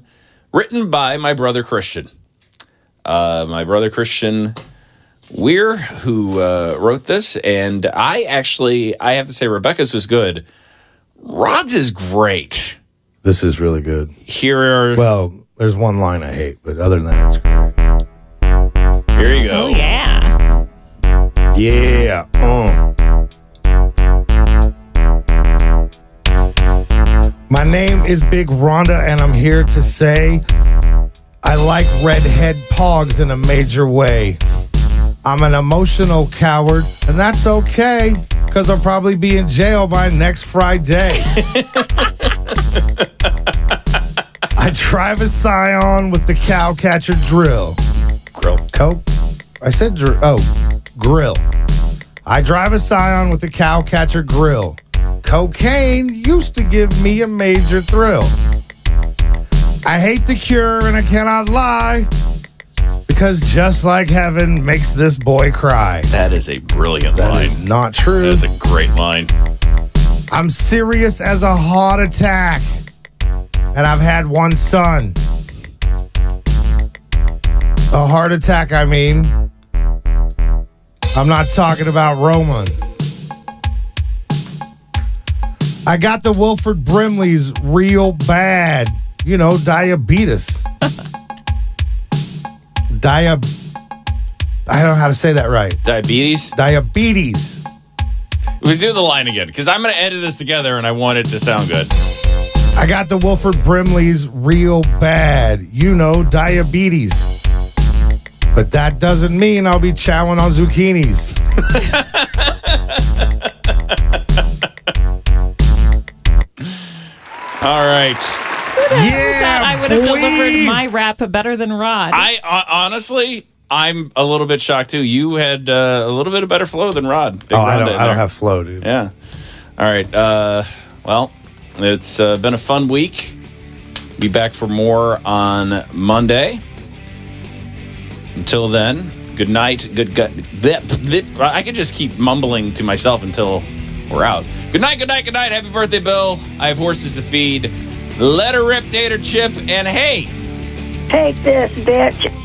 Speaker 1: written by my brother Christian. Uh, my brother Christian Weir, who uh, wrote this, and I actually, I have to say, Rebecca's was good. Rod's is great.
Speaker 2: This is really good.
Speaker 1: Here are...
Speaker 2: Well, there's one line I hate, but other than that, it's great.
Speaker 1: Here you go.
Speaker 3: Oh, yeah.
Speaker 2: Yeah. Uh. My name is Big Rhonda, and I'm here to say I like redhead pogs in a major way. I'm an emotional coward, and that's okay, because I'll probably be in jail by next Friday. I drive a Scion with the Cowcatcher drill.
Speaker 1: Grill.
Speaker 2: Coke? I said dr- oh, grill. I drive a Scion with the Cowcatcher grill. Cocaine used to give me a major thrill. I hate the Cure and I cannot lie, because just like heaven makes this boy cry.
Speaker 1: That is a brilliant
Speaker 2: That
Speaker 1: line.
Speaker 2: is not true.
Speaker 1: That is a great line.
Speaker 2: I'm serious as a heart attack, and I've had one son. A heart attack, I mean. I'm not talking about Roman. I got the Wilford Brimley's real bad. You know, diabetes. Dia... I don't know how to say that right.
Speaker 1: Diabetes?
Speaker 2: Diabetes.
Speaker 1: We do the line again, because I'm going to edit this together, and I want it to sound good.
Speaker 2: I got the Wilford Brimley's real bad. You know, diabetes. But that doesn't mean I'll be chowing on zucchinis.
Speaker 1: All right.
Speaker 2: Yeah,
Speaker 3: I would have
Speaker 2: boy.
Speaker 3: delivered my rap better than Rod.
Speaker 1: I uh, honestly, I'm a little bit shocked too. You had uh, a little bit of better flow than Rod. Big
Speaker 2: Oh, I
Speaker 1: Rhonda
Speaker 2: don't,
Speaker 1: in
Speaker 2: I don't
Speaker 1: there.
Speaker 2: have flow, dude.
Speaker 1: Yeah. All right. Uh, well, it's uh, been a fun week. Be back for more on Monday. Until then, good night. Good gut. I could just keep mumbling to myself until we're out. Good night. Good night. Good night. Happy birthday, Bill. I have horses to feed. Let her rip, Tater Chip. And hey,
Speaker 13: take this, bitch.